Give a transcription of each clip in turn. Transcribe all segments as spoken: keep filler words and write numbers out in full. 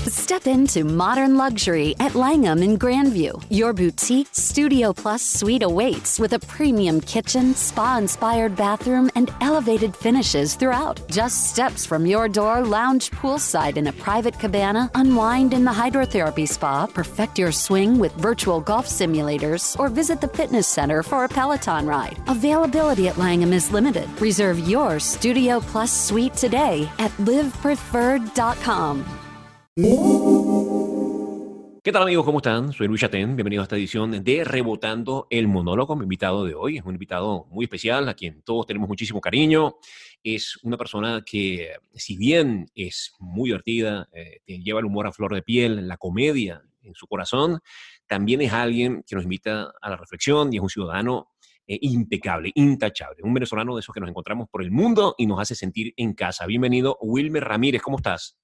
Step into modern luxury at Langham in Grandview. Your boutique Studio Plus suite awaits with a premium kitchen, spa-inspired bathroom, and elevated finishes throughout. Just steps from your door, lounge poolside in a private cabana, unwind in the hydrotherapy spa, perfect your swing with virtual golf simulators, or visit the fitness center for a Peloton ride. Availability at Langham is limited. Reserve your Studio Plus suite today at live preferred dot com. ¿Qué tal, amigos? ¿Cómo están? Soy Luis Chatén. Bienvenido a esta edición de Rebotando el Monólogo. Mi invitado de hoy es un invitado muy especial, a quien todos tenemos muchísimo cariño. Es una persona que, si bien es muy divertida, eh, lleva el humor a flor de piel, la comedia en su corazón, también es alguien que nos invita a la reflexión y es un ciudadano eh, impecable, intachable. Un venezolano de esos que nos encontramos por el mundo y nos hace sentir en casa. Bienvenido, Wilmer Ramírez. ¿Cómo estás?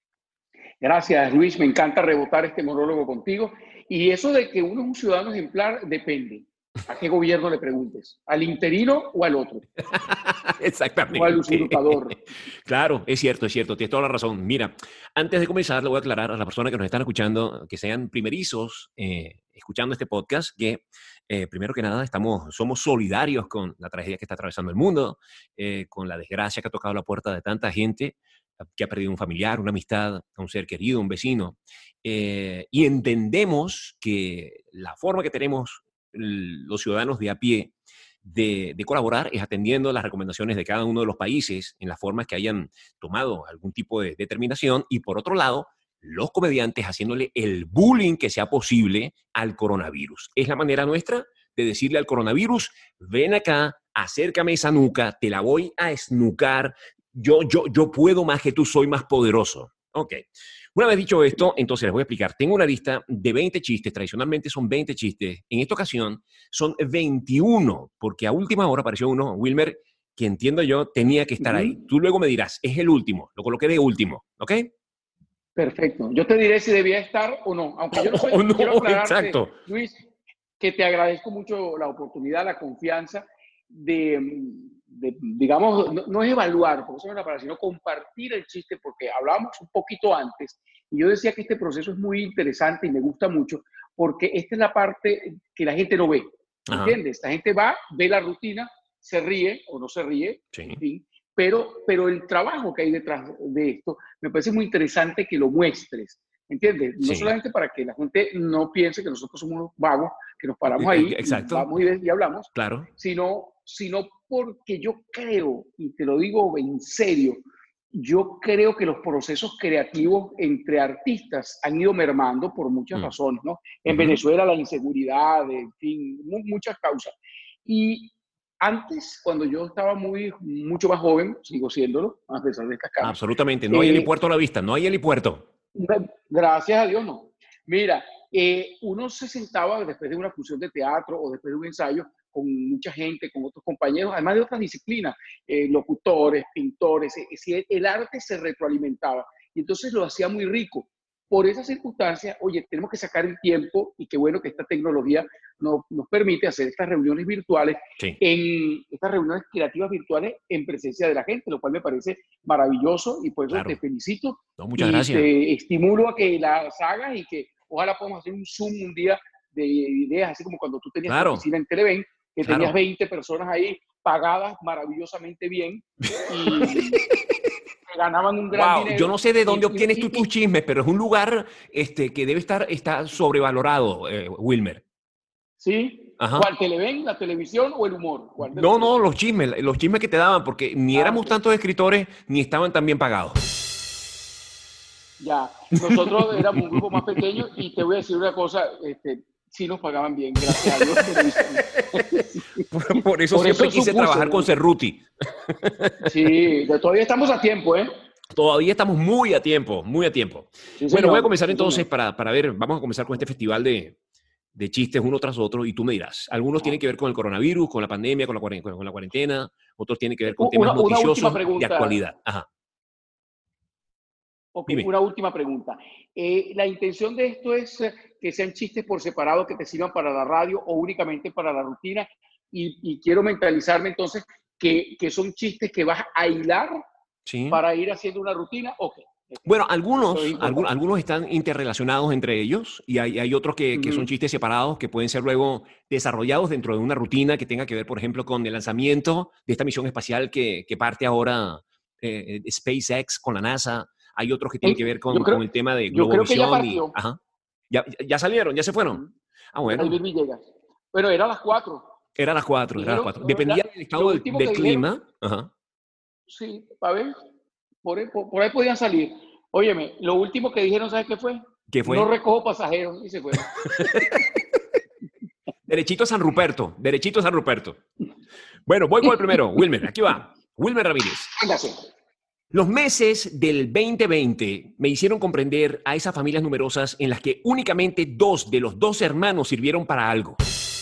Gracias, Luis. Me encanta rebotar este monólogo contigo. Y eso de que uno es un ciudadano ejemplar depende. ¿A qué gobierno le preguntes? ¿Al interino o al otro? Exactamente. O al usurpador. Claro, es cierto, es cierto. Tienes toda la razón. Mira, antes de comenzar, le voy a aclarar a las personas que nos están escuchando, que sean primerizos eh, escuchando este podcast, que eh, primero que nada estamos, somos solidarios con la tragedia que está atravesando el mundo, eh, con la desgracia que ha tocado la puerta de tanta gente que ha perdido un familiar, una amistad, a un ser querido, un vecino. Eh, y entendemos que la forma que tenemos los ciudadanos de a pie de, de colaborar es atendiendo las recomendaciones de cada uno de los países en las formas que hayan tomado algún tipo de determinación. Y por otro lado, los comediantes haciéndole el bullying que sea posible al coronavirus. Es la manera nuestra de decirle al coronavirus: ven acá, acércame esa nuca, te la voy a esnucar. Yo, yo, yo puedo más que tú, soy más poderoso. Ok. Una vez dicho esto, entonces les voy a explicar. Tengo una lista de veinte chistes. Tradicionalmente son veinte chistes. En esta ocasión son veintiuno, porque a última hora apareció uno, Wilmer, que entiendo yo tenía que estar ahí. Tú luego me dirás, es el último. Lo coloqué de último. ¿Ok? Perfecto. Yo te diré si debía estar o no. Aunque yo no soy, oh, no, quiero aclararte, exacto. Luis, que te agradezco mucho la oportunidad, la confianza de... De, digamos, no, no es evaluar, porque eso no es la palabra, sino compartir el chiste, porque hablábamos un poquito antes, y yo decía que este proceso es muy interesante y me gusta mucho, porque esta es la parte que la gente no ve, ¿entiendes? La gente va, ve la rutina, se ríe o no se ríe, sí. En fin, pero, pero el trabajo que hay detrás de esto, me parece muy interesante que lo muestres, ¿entiendes? No sí. solamente para que la gente no piense que nosotros somos unos vagos, que nos paramos ahí, Exacto. Y vamos y, y hablamos, claro. sino, sino porque yo creo, y te lo digo en serio, yo creo que los procesos creativos entre artistas han ido mermando por muchas mm. razones, ¿no? En uh-huh. Venezuela la inseguridad, en fin, muchas causas. Y antes, cuando yo estaba muy, mucho más joven, sigo siéndolo, a pesar de estas causas. Absolutamente, no eh, hay helipuerto a la vista, no hay helipuerto. Gracias a Dios, no. Mira, eh, uno se sentaba después de una función de teatro o después de un ensayo con mucha gente, con otros compañeros, además de otras disciplinas, eh, locutores, pintores, eh, el arte se retroalimentaba y entonces lo hacía muy rico. Por esas circunstancias, oye, tenemos que sacar el tiempo y qué bueno que esta tecnología nos, nos permite hacer estas reuniones virtuales, sí. en estas reuniones creativas virtuales en presencia de la gente, lo cual me parece maravilloso y por eso claro. te felicito. No, muchas y gracias. Te estimulo a que las hagas y que ojalá podamos hacer un Zoom un día de ideas, así como cuando tú tenías claro. tu oficina en Televen, que claro. tenías veinte personas ahí pagadas maravillosamente bien y ganaban un gran wow, dinero. Yo no sé de dónde y, obtienes y, tú tus chismes, pero es un lugar este, que debe estar está sobrevalorado, eh, Wilmer. ¿Sí? Ajá. ¿Cuál? ¿Televen, la televisión o el humor? ¿Cuál no, no, los chismes, los chismes que te daban, porque ni ah, éramos okay. tantos escritores ni estaban tan bien pagados. Ya, nosotros éramos un grupo más pequeño y te voy a decir una cosa, este, sí nos pagaban bien, gracias a Dios. por, por eso por siempre eso quise supuse, trabajar ¿no? con Cerruti. Sí, todavía estamos a tiempo, ¿eh? Todavía estamos muy a tiempo, muy a tiempo. Sí, bueno, voy a comenzar entonces para, para ver, vamos a comenzar con este festival de, de chistes uno tras otro y tú me dirás. Algunos ah. tienen que ver con el coronavirus, con la pandemia, con la, con la cuarentena, otros tienen que ver con temas una, noticiosos una de actualidad. Ajá. Ok, Dime. Una última pregunta. Eh, ¿La intención de esto es que sean chistes por separado que te sirvan para la radio o únicamente para la rutina? Y, y quiero mentalizarme entonces que, que son chistes que vas a hilar ¿Sí? para ir haciendo una rutina. Ok. Bueno, Eso es algunos, algu- importante. algunos están interrelacionados entre ellos y hay, hay otros que, que son Ujú. chistes separados que pueden ser luego desarrollados dentro de una rutina que tenga que ver, por ejemplo, con el lanzamiento de esta misión espacial que, que parte ahora eh, de SpaceX con la NASA. Hay otros que tienen que Ey, ver yo con, creo, con el tema de yo creo que ya Globovisión y... partió. Ajá. ¿Ya, ya salieron? ¿Ya se fueron? Ujú. Ah, bueno. David Villegas. Bueno, era a las cuatro. Era las cuatro, era las Dijeron, cuatro. eh, la- Dependía del lo estado del, último del que dijeron, clima. Ajá. sí, a ver, por ahí, por, por ahí podían salir. Óyeme, lo último que dijeron, ¿sabes qué fue? ¿Qué No fue? recojo pasajeros y se fueron. Derechito a San Ruperto. Derechito a San Ruperto. Bueno, voy con el primero. Wilmer, aquí va. Wilmer Ramírez. Véngase. Los meses del veinte veinte me hicieron comprender a esas familias numerosas en las que únicamente dos de los dos hermanos sirvieron para algo.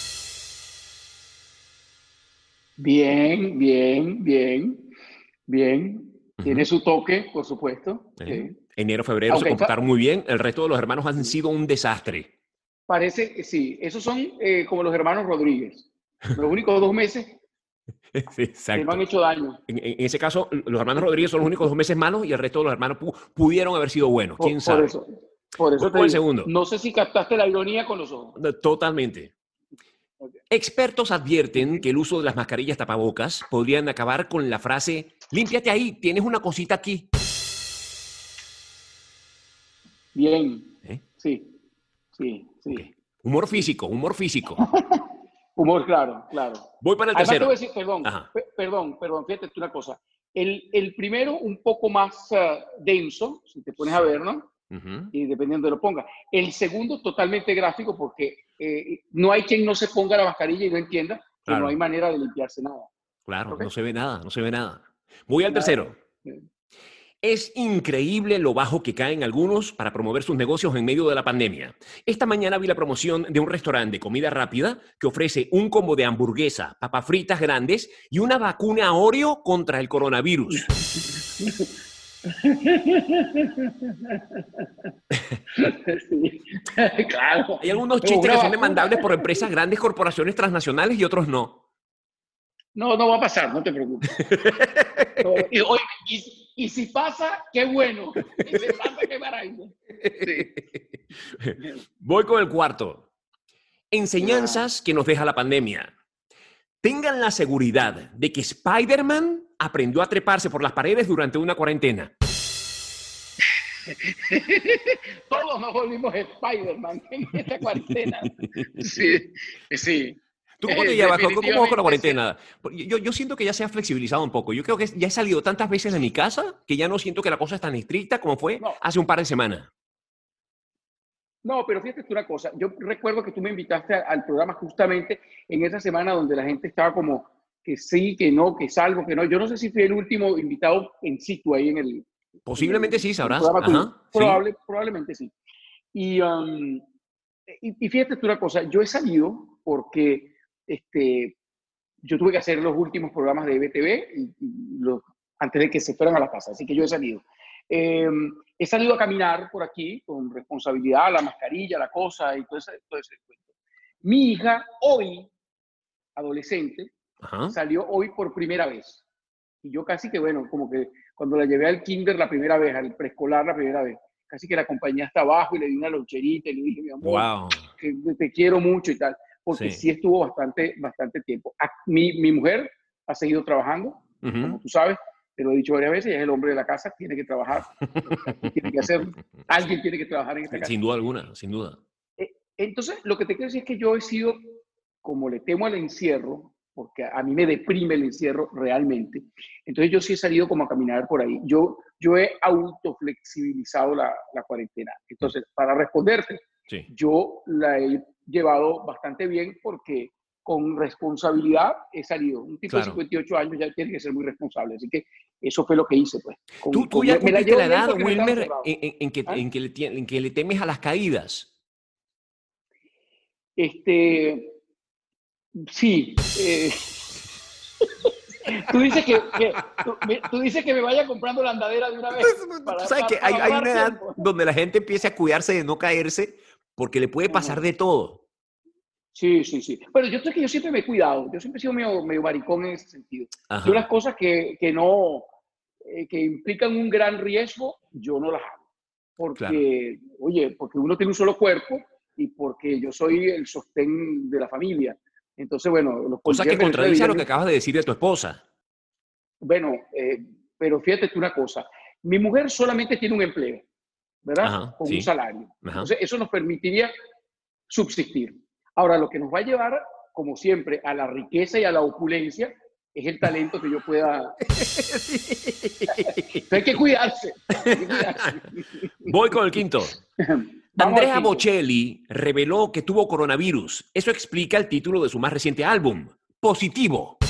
Bien, bien, bien, bien. Tiene Ujú. su toque, por supuesto. ¿Eh? Sí. Enero, febrero se Aunque hay comportaron fa- muy bien. El resto de los hermanos han sido un desastre. parece que sí, esos son eh, como los hermanos Rodríguez. Los únicos dos meses Sí, que no han exacto. hecho daño. En, en ese caso, los hermanos Rodríguez son los únicos dos meses malos y el resto de los hermanos pu- pudieron haber sido buenos. ¿Quién Por, por sabe? eso, por Voy eso te con el digo. segundo. No sé si captaste la ironía con los ojos. No, totalmente. Ok. Expertos advierten que el uso de las mascarillas tapabocas podrían acabar con la frase límpiate ahí, tienes una cosita aquí. Bien, ¿Eh? sí, sí, Ok. sí. Humor físico, humor físico. Humor, claro, claro. Voy para el Además te tercero. voy a decir, perdón, Ajá. pe- perdón, perdón, fíjate tú una cosa. El, el primero un poco más uh, denso, si te pones a ver, ¿no? Ujú. Y dependiendo de lo ponga. El segundo totalmente gráfico porque eh, no hay quien no se ponga la mascarilla y no entienda que no hay Claro, manera de limpiarse nada. claro, ¿Ok? no se ve nada, no se ve nada. Voy al Nada. tercero. Es increíble lo bajo que caen algunos para promover sus negocios en medio de la pandemia. Esta mañana vi la promoción de un restaurante de comida rápida que ofrece un combo de hamburguesa, papas fritas grandes y una vacuna Oreo contra el coronavirus. Sí, claro. Hay algunos Pero chistes una que son vacuna. demandables por empresas grandes, corporaciones transnacionales y otros no. No, no va a pasar, no te preocupes. No, y, oye, y, y si pasa, qué bueno. Y si pasa, qué maravilla. Sí. Voy con el cuarto. Ah, Enseñanzas que nos deja la pandemia. Tengan la seguridad de que Spider-Man aprendió a treparse por las paredes durante una cuarentena. todos nos volvimos Spider-Man en esta cuarentena. Sí, sí. ¿Tú cómo te Eh, llevas? ¿Cómo cómo vas con la definitivamente sí. cuarentena? Porque Yo, yo siento que ya se ha flexibilizado un poco. Yo creo que ya he salido tantas veces de mi casa que ya no siento que la cosa es tan estricta como fue No, hace un par de semanas. no, pero fíjate tú una cosa. Yo recuerdo que tú me invitaste a- al programa justamente en esa semana donde la gente estaba como que sí, que no, que salgo, que no. Yo no sé si fui el último invitado en situ ahí en el, en el, Posiblemente sí, en el sabrás. programa tuyo. Ajá, sí. Probable, probablemente sí. Y, um, y, y fíjate tú una cosa. Yo he salido porque este, yo tuve que hacer los últimos programas de B T V y, y los, antes de que se fueran a la casa. Así que yo he salido. Eh, he salido a caminar por aquí con responsabilidad, la mascarilla, la cosa y todo ese, todo ese cuento. Mi hija hoy, adolescente, Ajá. salió hoy por primera vez. Y yo casi que, bueno, como que cuando la llevé al kinder la primera vez, al preescolar la primera vez, casi que la acompañé hasta abajo y le di una loncherita y le dije, mi amor, Wow. que te quiero mucho y tal, porque Sí. sí estuvo bastante, bastante tiempo. A- Mi, mi mujer ha seguido trabajando, Ujú. como tú sabes, te lo he dicho varias veces, ella es el hombre de la casa, tiene que trabajar, aquí tiene que hacer, alguien tiene que trabajar en esta casa. Sin duda alguna, sin duda. Eh, Entonces, lo que te quiero decir es que yo he sido, como le temo al encierro, porque a mí me deprime el encierro realmente, entonces yo sí he salido como a caminar por ahí. Yo, yo he autoflexibilizado la, la cuarentena. Entonces, para responderte, Sí. yo la he llevado bastante bien porque con responsabilidad he salido. Un tipo Claro. de cincuenta y ocho años ya tiene que ser muy responsable. Así que eso fue lo que hice, pues. Con, ¿Tú, tú con, ya me, me la cumpliste llevo la bien edad, porque no estaba Wilmer, encerrado. en, en- en que, ¿Ah? en, que le, tie- en que le temes a las caídas? Este, sí. Eh, tú, dices que, que- tú, me, tú dices que me vaya comprando la andadera de una vez. Para, Tú sabes para, que hay, para hay ahorrar una edad tiempo. donde la gente empieza a cuidarse de no caerse porque le puede pasar Ajá. de todo. Sí, sí, sí. Pero yo sé que yo siempre me he cuidado. Yo siempre he sido medio, medio maricón en ese sentido. Ajá. Yo las cosas que, que no, eh, que implican un gran riesgo, yo no las hago. Porque, claro. oye, porque uno tiene un solo cuerpo y porque yo soy el sostén de la familia. Entonces, bueno... Los Cosa que contradice a lo que acabas de decir de tu esposa. Bueno, eh, pero fíjate tú una cosa. Mi mujer solamente tiene un empleo, ¿verdad? Ajá, Con sí. un salario. Ajá. Entonces, eso nos permitiría subsistir. Ahora, lo que nos va a llevar, como siempre, a la riqueza y a la opulencia es el talento que yo pueda... hay que cuidarse. Hay que cuidarse. Voy con el quinto. Andrea Bocelli reveló que tuvo coronavirus. Eso explica el título de su más reciente álbum, Positivo.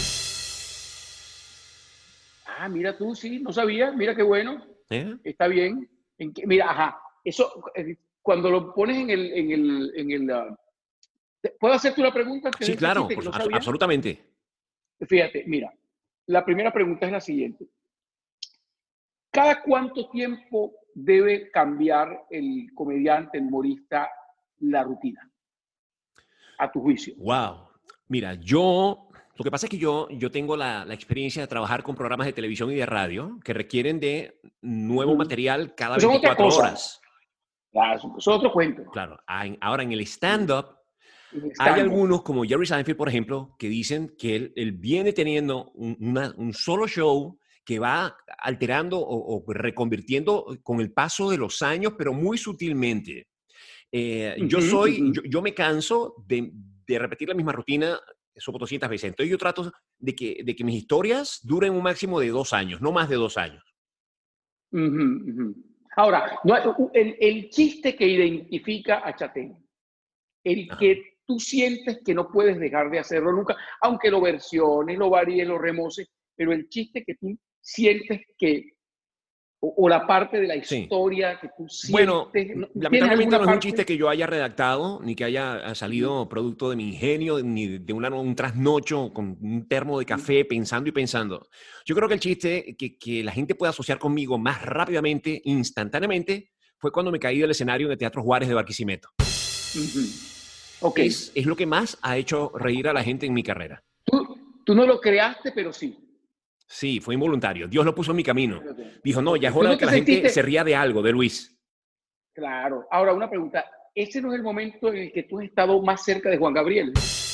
Ah, mira tú, sí, no sabía. Mira qué bueno. ¿Eh? Está bien. ¿En qué? Mira, ajá. Eso, cuando lo pones en el... En el, en el uh, ¿puedo hacerte una pregunta? Sí, claro, por, no absolutamente. Fíjate, mira, la primera pregunta es la siguiente. ¿Cada cuánto tiempo debe cambiar el comediante, el humorista, la rutina? A tu juicio. Wow. Mira, yo... Lo que pasa es que yo, yo tengo la, la experiencia de trabajar con programas de televisión y de radio que requieren de nuevo material cada eso veinticuatro horas. Claro, eso es otro cuento. Claro. Ahora, en el stand-up, hay algunos, como Jerry Seinfeld, por ejemplo, que dicen que él, él viene teniendo un, una, un solo show que va alterando o, o reconvirtiendo con el paso de los años, pero muy sutilmente. Eh, uh-huh, yo soy, uh-huh. yo, yo me canso de, de repetir la misma rutina doscientas veces. Entonces yo trato de que, de que mis historias duren un máximo de dos años, no más de dos años. Uh-huh, uh-huh. Ahora, no, el, el chiste que identifica a Chatén, el Ajá. que tú sientes que no puedes dejar de hacerlo nunca, aunque lo versiones, lo varíes, lo remoces, pero el chiste que tú sientes que, o, o la parte de la historia sí. que tú sientes... Bueno, lamentablemente no es un chiste que yo haya redactado, ni que haya salido mm. producto de mi ingenio, ni de una, un trasnocho con un termo de café mm. pensando y pensando. Yo creo que el chiste que, que la gente puede asociar conmigo más rápidamente, instantáneamente, fue cuando me caí del escenario en el Teatro Juárez de Barquisimeto. Mm-hmm. Okay. Es, es lo que más ha hecho reír a la gente en mi carrera. Tú, tú no lo creaste, pero sí. Sí, fue involuntario. Dios lo puso en mi camino. Dijo, no, ya es hora no de que la sentiste... gente se ría de algo, de Luis. Claro. Ahora, una pregunta. ¿Ese no es el momento en el que tú has estado más cerca de Juan Gabriel?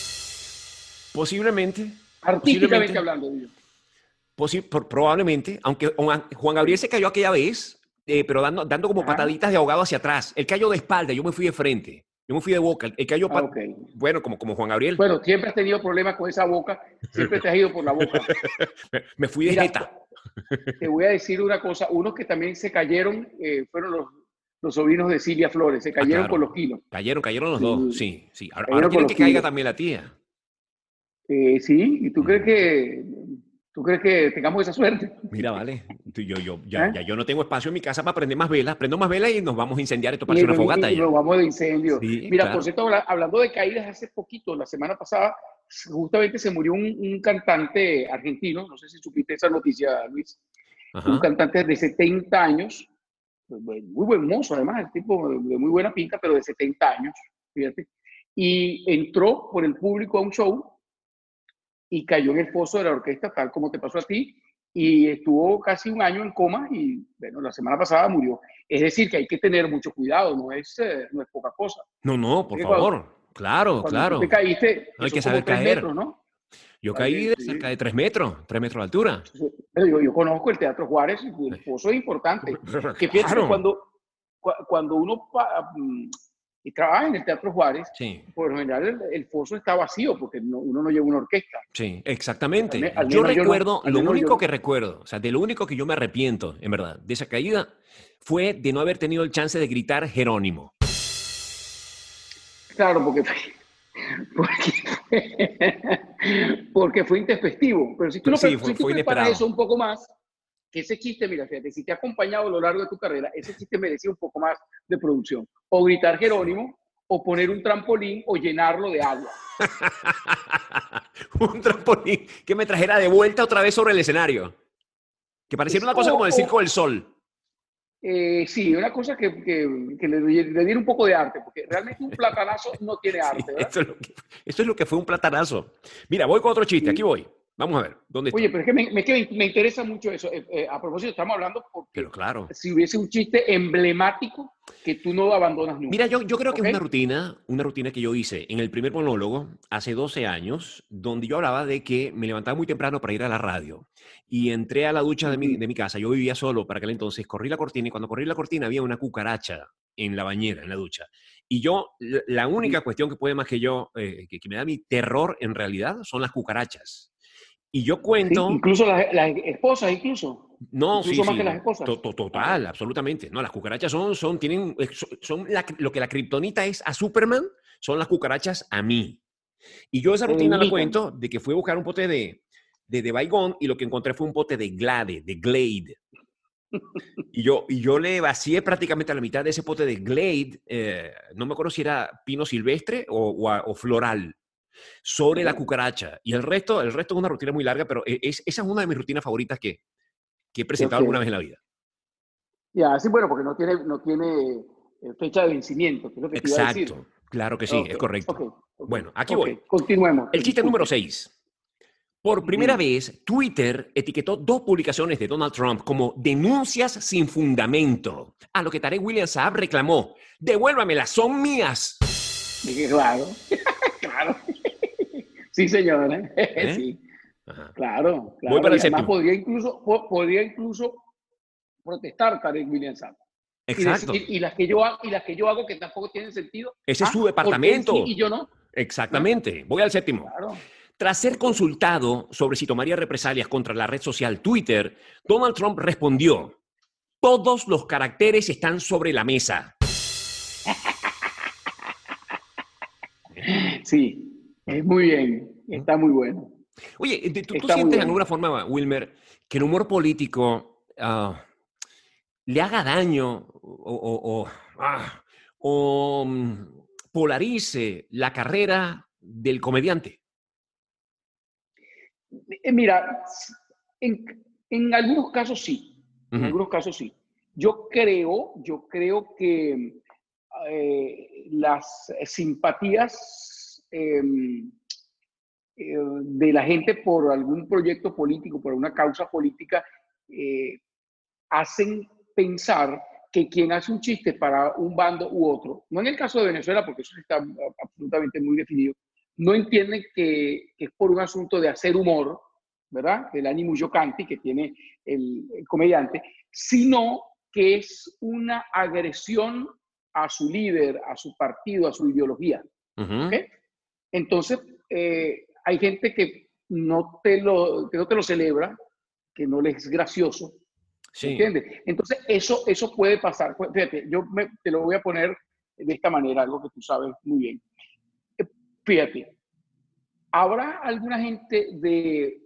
Posiblemente. Artísticamente posiblemente, hablando. Digo. Posi por, probablemente, aunque Juan Gabriel se cayó aquella vez, eh, pero dando, dando como Ajá. pataditas de ahogado hacia atrás. Él cayó de espalda, yo me fui de frente. Yo me fui de boca. Él cayó, ah, okay. bueno, como, como Juan Gabriel. Bueno, siempre has tenido problemas con esa boca. Siempre te has ido por la boca. me, me fui de Mira, jeta. Te voy a decir una cosa. Unos que también se cayeron eh, fueron los, los sobrinos de Silvia Flores. Se cayeron ah, claro. por los kilos. Cayeron, cayeron los sí. dos. Sí, sí. Ahora, ahora quieren que kilos. caiga también la tía. Eh, sí, ¿y tú mm. crees que... ¿Tú crees que tengamos esa suerte? Mira, vale, yo, yo, ya, ¿Eh? ya yo no tengo espacio en mi casa para prender más velas. Prendo más velas y nos vamos a incendiar. Esto parece y, una fogata y, ya. Nos vamos de incendio. Sí, Mira, claro. por cierto, hablando de caídas, hace poquito, la semana pasada, justamente se murió un, un cantante argentino. No sé si supiste esa noticia, Luis. Ajá. Un cantante de setenta años. Muy buen mozo, además. El tipo de muy buena pinta, pero de setenta años. Fíjate. Y entró por el público a un show y cayó en el foso de la orquesta, tal como te pasó a ti, y estuvo casi un año en coma y, bueno, la semana pasada murió. Es decir, que hay que tener mucho cuidado, no es, eh, no es poca cosa. No, no, por favor, cuando, claro, cuando claro. Tú te caíste, no hay que saber caer. Metros, ¿no? Yo caí de cerca de tres metros, tres metros de altura. Yo, yo conozco el Teatro Juárez, el foso es importante. Que pienso claro. que cuando, cuando uno... y trabaja en el Teatro Juárez, sí. por lo general el, el foso está vacío porque no, uno no lleva una orquesta. Sí, exactamente. Al, al yo recuerdo, yo no, lo único yo... que recuerdo, o sea, de lo único que yo me arrepiento, en verdad, de esa caída, fue de no haber tenido el chance de gritar Jerónimo. Claro, porque, porque, porque fue intempestivo. Pero si tú, sí, lo, fue, si tú fue preparas eso un poco más, que ese chiste, mira, fíjate, si te ha acompañado a lo largo de tu carrera, ese chiste merecía un poco más de producción. O gritar Jerónimo, o poner un trampolín, o llenarlo de agua. Un trampolín que me trajera de vuelta otra vez sobre el escenario. Que pareciera es, una cosa o, como el Circo del Sol. Eh, sí, una cosa que, que, que le, le diera un poco de arte, porque realmente un platanazo no tiene arte, ¿verdad? Sí, esto, es lo que, esto es lo que fue un platanazo. Mira, voy con otro chiste, sí. Aquí voy. Vamos a ver, ¿dónde Oye, estoy? pero es que me, me, que me interesa mucho eso. Eh, eh, a propósito, estamos hablando porque Pero claro. si hubiese un chiste emblemático que tú no abandonas nunca. Mira, yo, yo creo que ¿Ok? es una rutina, una rutina que yo hice en el primer monólogo hace doce años, donde yo hablaba de que me levantaba muy temprano para ir a la radio y entré a la ducha de mi, Ujú. de mi casa. Yo vivía solo para aquel entonces, corrí la cortina y cuando corrí la cortina había una cucaracha en la bañera, en la ducha. Y yo, la la única cuestión que puede más que yo, eh, que, que me da mi terror en realidad, son las cucarachas. Y yo Sí, cuento. incluso las, las esposas, incluso. No, sí, Incluso más que las sí, to- esposas. to- total, Claro. absolutamente. No, las cucarachas son, son, tienen, eh, son, son la- lo que la kriptonita es a Superman, son las cucarachas a mí. Y yo esa Te rutina la delimitan. cuento de que fui a buscar un pote de, de, de Baygon y lo que encontré fue un pote de Glade, de Glade. Y yo, y yo le vacié prácticamente a la mitad de ese pote de Glade, eh, no me acuerdo si era pino silvestre o, o, a- o floral, sobre la cucaracha. Y el resto, el resto es una rutina muy larga, pero e, es, esa es una de mis rutinas favoritas que, que he presentado Ok. alguna vez en la vida. Ya, sí, bueno, porque no tiene, no tiene eh, fecha de vencimiento, que es lo que te iba a decir. Exacto, claro que sí, Ok, es ok, correcto. ok, Bueno, aquí ok. voy. Continuemos. El chiste número Disculpe. seis. Por primera Ujú. vez, Twitter etiquetó dos publicaciones de Donald Trump como denuncias sin fundamento, a lo que Tarek William Saab reclamó: devuélvamelas, son mías. Dije, claro, claro. Sí, señora. ¿Eh? Sí, Ajá. claro, Voy claro. para Y el además séptimo. podría incluso, po- podría incluso protestar Tarek William Saab y decir, Exacto. y las que yo hago, y las que yo hago que tampoco tienen sentido, Ese es ah, su porque él sí y departamento. yo no. ¿Eh? Exactamente. Voy al séptimo. Claro. Tras ser Ok. consultado sobre si tomaría represalias contra la red social Twitter, Donald Trump respondió: todos los caracteres están sobre la mesa. ¿Eh? Sí, es muy bien, ¿Mm? está muy bueno, Oye, ¿tú, tú está muy sientes en bueno. alguna forma, Wilmer, que el humor político ah, le haga daño o, o- o, ah, o, mm, polarice la carrera del comediante? Eh, Mira, en, en algunos casos sí, en Ujú, algunos casos sí. Yo creo, yo creo que eh, las simpatías eh, eh, de la gente por algún proyecto político, por una causa política, eh, hacen pensar que quien hace un chiste para un bando u otro, no en el caso de Venezuela, porque eso está absolutamente muy definido, no entienden que, que es por un asunto de hacer humor, ¿verdad? Del ánimo yocanti que tiene el, el comediante, sino que es una agresión a su líder, a su partido, a su ideología. ¿Ok? ujú. Entonces, eh, hay gente que no, te lo, que no te lo celebra, que no les es gracioso, ¿me Sí, entiendes? Entonces, eso, eso puede pasar. Pues, fíjate, yo me, te lo voy a poner de esta manera, algo que tú sabes muy bien. Eh, Fíjate, ¿habrá alguna gente de,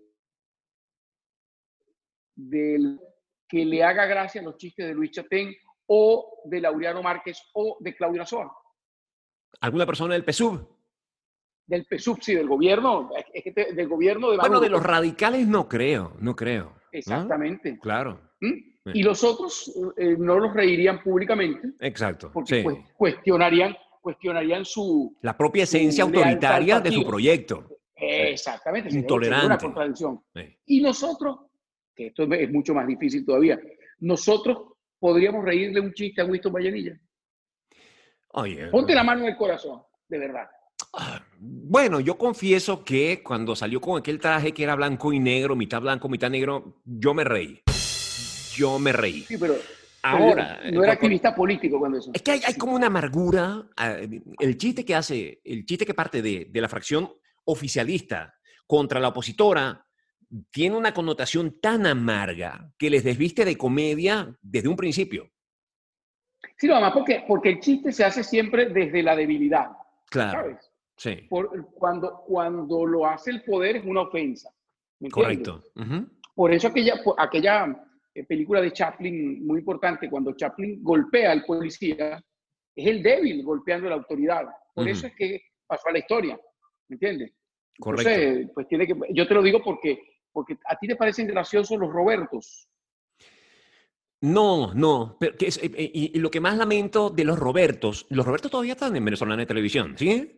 de que le haga gracia a los chistes de Luis Chatén o de Laureano Márquez o de Claudia Soa? ¿alguna persona del P S U V? Del P S U V, sí, del gobierno, es que te- del gobierno de Bueno, de Maduro, los pues. radicales no creo, no creo. ¿No? Exactamente. Claro. ¿Mm? Sí. Y los otros eh, no los reirían públicamente Exacto, porque pues, sí. cuestionarían, cuestionarían su, La propia esencia su lealtad al autoritaria de su partido. proyecto. Sí. Exactamente, sería, sería una Intolerante. contradicción. Sí. Y nosotros, que esto es mucho más difícil todavía, nosotros podríamos reírle un chiste a Winston Vallenilla. Oye, Ponte la mano en el corazón, de verdad. ah, bueno, yo confieso que cuando salió con aquel traje que era blanco y negro, mitad blanco, mitad negro, yo me reí. Yo me reí. Sí, pero, pero Ahora, eh, no era cu- cu- activista político cuando eso. es que hay, hay como una amargura. ah, El chiste que hace, el chiste que parte de, de la fracción oficialista contra la opositora tiene una connotación tan amarga que les desviste de comedia desde un principio. Sí, no, además porque, porque el chiste se hace siempre desde la debilidad, Claro, ¿sabes? sí, Por, cuando, cuando lo hace el poder es una ofensa, ¿me entiendes? correcto. Ujú, Por eso aquella, aquella eh, película de Chaplin muy importante, cuando Chaplin golpea al policía, es el débil golpeando a la autoridad. Por ujú, eso es que pasó a la historia, ¿me entiendes? correcto. Entonces, pues tiene que, yo te lo digo porque, porque a ti te parecen graciosos los Robertos. No, no, pero que es- eh, eh, y, y lo que más lamento de los Robertos, los Robertos todavía están en venezolana de televisión, ¿sí?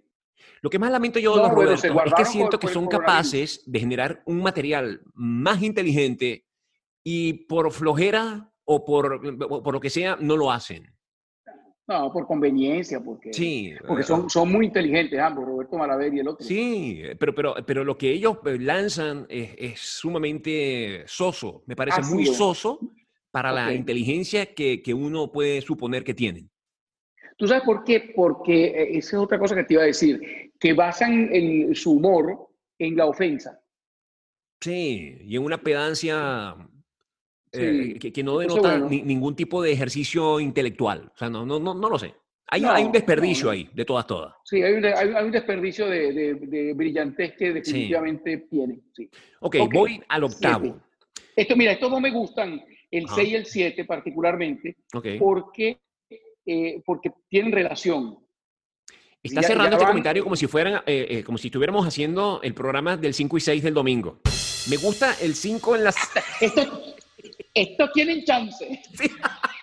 Lo que más lamento yo, No, don bueno, se Roberto, es que guardaron siento por, que por el son coronavirus. capaces de generar un material más inteligente y por flojera o por, o por lo que sea, no lo hacen. No, por conveniencia, porque, Sí, porque uh, son, son muy inteligentes ambos, Roberto Malaver y el otro. sí, pero, pero, pero lo que ellos eh, lanzan es, es sumamente soso. Me parece muy Ácido. soso para Ok. la inteligencia que, que uno puede suponer que tienen. ¿Tú sabes por qué? Porque eh, esa es otra cosa que te iba a decir, que basan el, su humor en la ofensa. Sí, y en una pedancia eh, Sí. que, que no Entonces, denota bueno, ni- ningún tipo de ejercicio intelectual. O sea, no, no, no, no lo sé. Hay, hay un no, no, desperdicio no. ahí, de todas, todas. Sí, hay un, hay, hay un desperdicio de, de, de brillantez que Sí. definitivamente tiene. Sí. Ok, Ok, voy al octavo. siete. Esto, mira, estos dos me gustan, el Ajá. seis y el siete particularmente, Ok. porque, eh, porque tienen relación. Está Ya, cerrando ya este van, comentario como si fueran, eh, eh, como si estuviéramos haciendo el programa del cinco y seis del domingo. Me gusta el cinco en las... estos, estos tienen chance. Sí.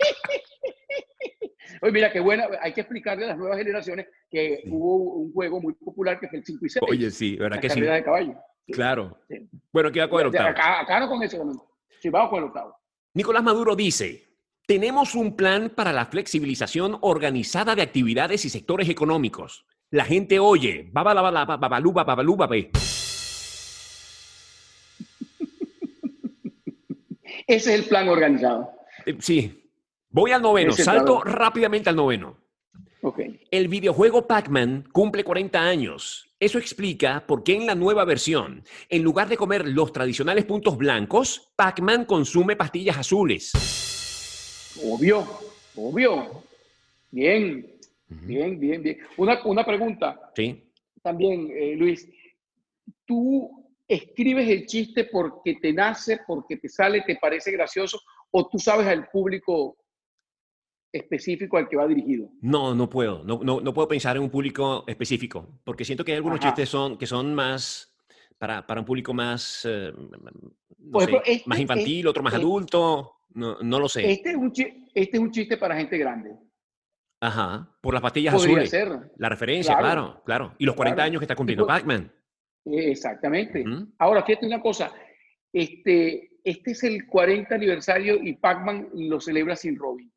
Oye, mira, qué buena, hay que explicarle a las nuevas generaciones que Sí. hubo un juego muy popular que es el cinco y seis. Oye, sí, ¿verdad Las que sí? carreras de caballo. Sí, Claro. sí. Bueno, ¿qué va con el Ya, ya, octavo? acá, acá no con eso. No. Sí, vamos con el octavo. Nicolás Maduro dice, tenemos un plan para la flexibilización organizada de actividades y sectores económicos. La gente oye, babalabala, babalú, babalú, babé. Ese es el plan organizado. Eh, Sí. Voy al noveno, Ese es el plan. salto rápidamente al noveno. Ok. El videojuego Pac-Man cumple cuarenta años. Eso explica por qué en la nueva versión, en lugar de comer los tradicionales puntos blancos, Pac-Man consume pastillas azules. Obvio, obvio. Bien, Ujú. bien, bien, bien. Una, una pregunta Sí. también, eh, Luis. ¿Tú escribes el chiste porque te nace, porque te sale, te parece gracioso, o tú sabes al público específico al que va dirigido? No, no puedo. No, no, no puedo pensar en un público específico, porque siento que hay algunos Ajá. chistes son, que son más para, para un público más, eh, no Por ejemplo, sé, más este, es- infantil, otro más es- adulto. No, no lo sé. este, es un chi- este es un chiste para gente grande. Ajá. Por las pastillas Podría azules. ser, La referencia, claro, claro, claro. Y los cuarenta claro. años que está Y cumpliendo po- Pac-Man. exactamente. Ujú. Ahora, fíjate una cosa. Este, este es el cuarenta aniversario y Pac-Man lo celebra sin Robin.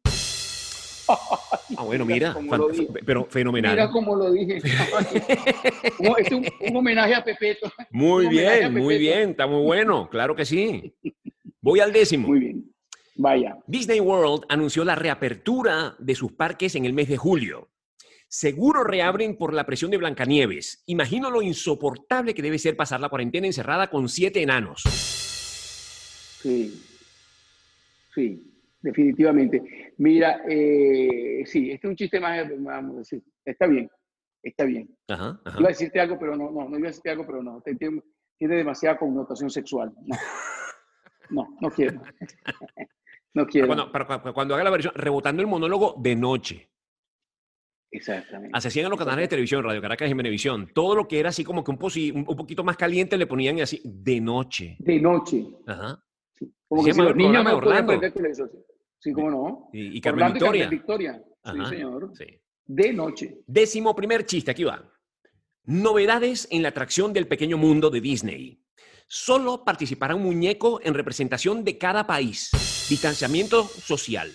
Ah, bueno, Mira mira, cómo fan- lo f- dije. pero fenomenal. Mira cómo lo dije. Un- Este es un, un homenaje a Pepeto. Un Muy homenaje a bien, muy Pepeto. bien, está muy bueno, claro que sí. Voy al décimo. Muy bien. Vaya. Disney World anunció la reapertura de sus parques en el mes de julio. Seguro reabren por la presión de Blancanieves. Imagino lo insoportable que debe ser pasar la cuarentena encerrada con siete enanos. Sí. Sí, definitivamente. Mira, eh, sí, este es un chiste más, más- sí, está bien, está bien. Ajá, Iba a ajá. decirte algo, pero no, no, no iba a decirte algo, pero no. Te- Tiene, tiene demasiada connotación sexual. No, no, no quiero. No Para quiero. cuando, para cu- cuando haga la versión, rebotando el monólogo de noche. Exactamente. Así hacían en los canales de exactamente. televisión, Radio Caracas y Venevisión. Todo lo que era así como que un, posi- un un poquito más caliente le ponían así, de noche. De noche. Ajá. Sí. Así Como se que si llamaba los el niños programa de no podían prender Orlando. televisión. Sí, De- cómo no. y, y Carmen Orlando y Carmen Victoria. Victoria. Sí, Ajá. señor. Sí. De noche. Décimo primer chiste, aquí va. Novedades en la atracción del pequeño mundo de Disney. Solo participará un muñeco en representación de cada país. Distanciamiento social.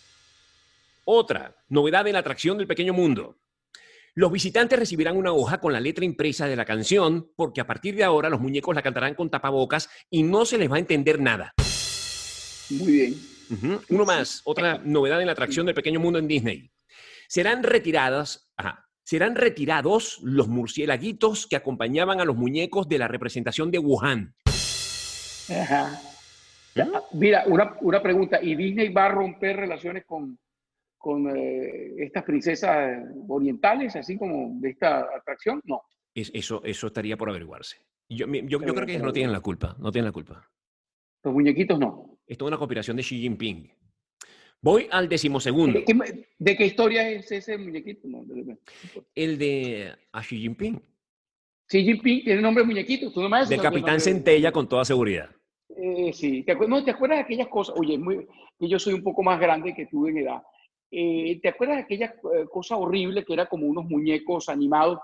Otra novedad en la atracción del pequeño mundo. Los visitantes recibirán una hoja con la letra impresa de la canción porque a partir de ahora los muñecos la cantarán con tapabocas y no se les va a entender nada. Muy bien. Ujú. Uno más, otra novedad en la atracción del pequeño mundo en Disney. Serán retiradas, ajá, serán retirados los murciélaguitos que acompañaban a los muñecos de la representación de Wuhan. Ajá. ¿Mm? Mira, una, una pregunta. ¿Y Disney va a romper relaciones con, con eh, estas princesas orientales, así como de esta atracción? No. Es- eso, eso estaría por averiguarse. Yo, mi- yo, yo creo que Por ellos no tienen algo. la culpa, no tienen la culpa. Los muñequitos no. Esto es una conspiración de Xi Jinping. Voy al ¿De decimosegundo, qué, de qué historia es ese muñequito? No, de- de- el de a Xi Jinping, Xi Jinping tiene nombre de muñequito. Tú no me haces del no tiene capitán nombre de- Centella con toda seguridad. Eh, sí. ¿Te acuerdas, no, ¿te acuerdas de aquellas cosas? Oye, muy, que yo soy un poco más grande que tú en edad. Eh, ¿te acuerdas de aquella eh, cosa horrible que era como unos muñecos animados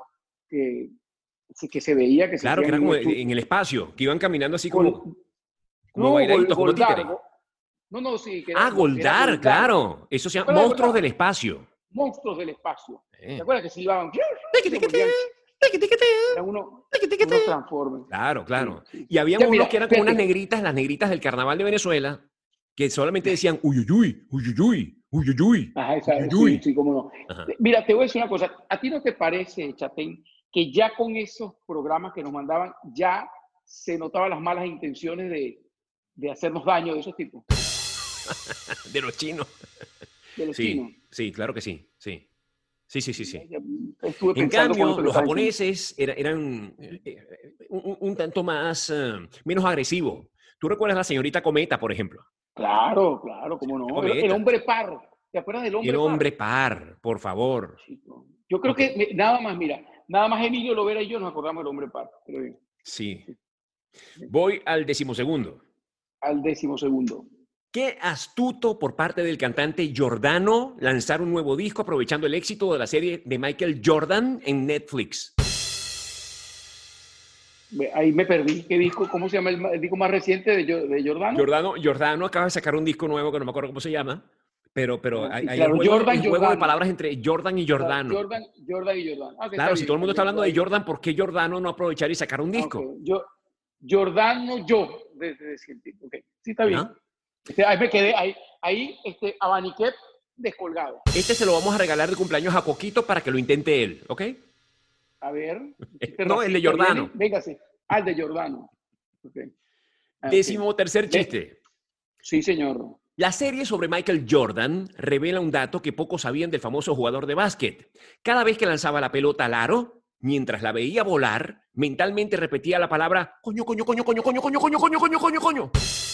que, que se veía que se Claro, que era hacían como unos chutes. en el espacio, que iban caminando así Gol- como, como no, bailaditos, gol, como Goldar, títeres. go- no, no, sí, que Ah, era, lo- era Goldar, Goldar. claro. Eso se ¿Te llama acuerdas de monstruos Goldar? del espacio. Monstruos del espacio. Eh. ¿Te acuerdas que se iban? Tiqui, Se tiqui, volvían, tiqui, tiqui, tiqui, eran unos, tiqui, tiqui, unos tiqui. transformes. Claro, Sí, claro. sí. Y habían Ya, unos mira, que eran como unas fíjate, negritas, las negritas del carnaval de Venezuela, que solamente decían uyuyuy, uyuyuy, uyuyuy, ajá, esa- sí, uyuyuy. sí, cómo no. Ajá. Mira, te voy a decir una cosa. ¿A ti no te parece, Chatén, que ya con esos programas que nos mandaban, ya se notaban las malas intenciones de, de hacernos daño de esos tipos, De los chinos. de los Sí, chinos? sí, claro que sí, sí. Sí, sí, sí, Ya- sí. ya Estuve En pensando con cambio, esto que los estás diciendo. japoneses era- eran eh, eh, un, un tanto más, eh, menos agresivos. ¿Tú recuerdas a la señorita Cometa, por ejemplo? Claro, claro, cómo Señorita no. El, el Cometa. hombre par. ¿Te acuerdas del El hombre par? hombre par, por favor. Chico. Yo creo Ok, que me- nada más, mira, nada más Emilio Lovera y yo nos acordamos del hombre par. Pero bien, sí. sí, sí. Voy al decimosegundo. Al décimo segundo. Qué astuto por parte del cantante Giordano lanzar un nuevo disco aprovechando el éxito de la serie de Michael Jordan en Netflix. Ve, ahí me perdí. ¿Qué disco? ¿Cómo se llama el, ma- el disco más reciente de, Yo- de Jordano? Giordano, Giordano acaba de sacar un disco nuevo que no me acuerdo cómo se llama, pero, pero Ah, ahí y ahí claro, el juego, Jordan, el juego de Jordano. palabras entre Jordan y Claro, Giordano. Jordan, Jordan y Jordan. Ah, ok, Claro, está si bien, todo el mundo está está hablando bien. de Jordan, ¿por qué Giordano no aprovechar y sacar un Ah, ok. disco? Yo, Jordano, yo, de, de, de científico. Ok, sí, está bien. ¿Ah? Este, ahí me quedé, ahí, ahí este, abaniqué descolgado. Este se lo vamos a regalar de cumpleaños a Coquito para que lo intente él, ¿ok? A ver. Este No, el de racista Jordano. viene. Véngase. Ah, el de Jordano. Ok. Ah, ok. Décimo tercer Ve- chiste. Sí, señor. La serie sobre Michael Jordan revela un dato que pocos sabían del famoso jugador de básquet. Cada vez que lanzaba la pelota al aro, mientras la veía volar, mentalmente repetía la palabra coño, coño, coño, coño, coño, coño, coño, coño, coño, coño, coño.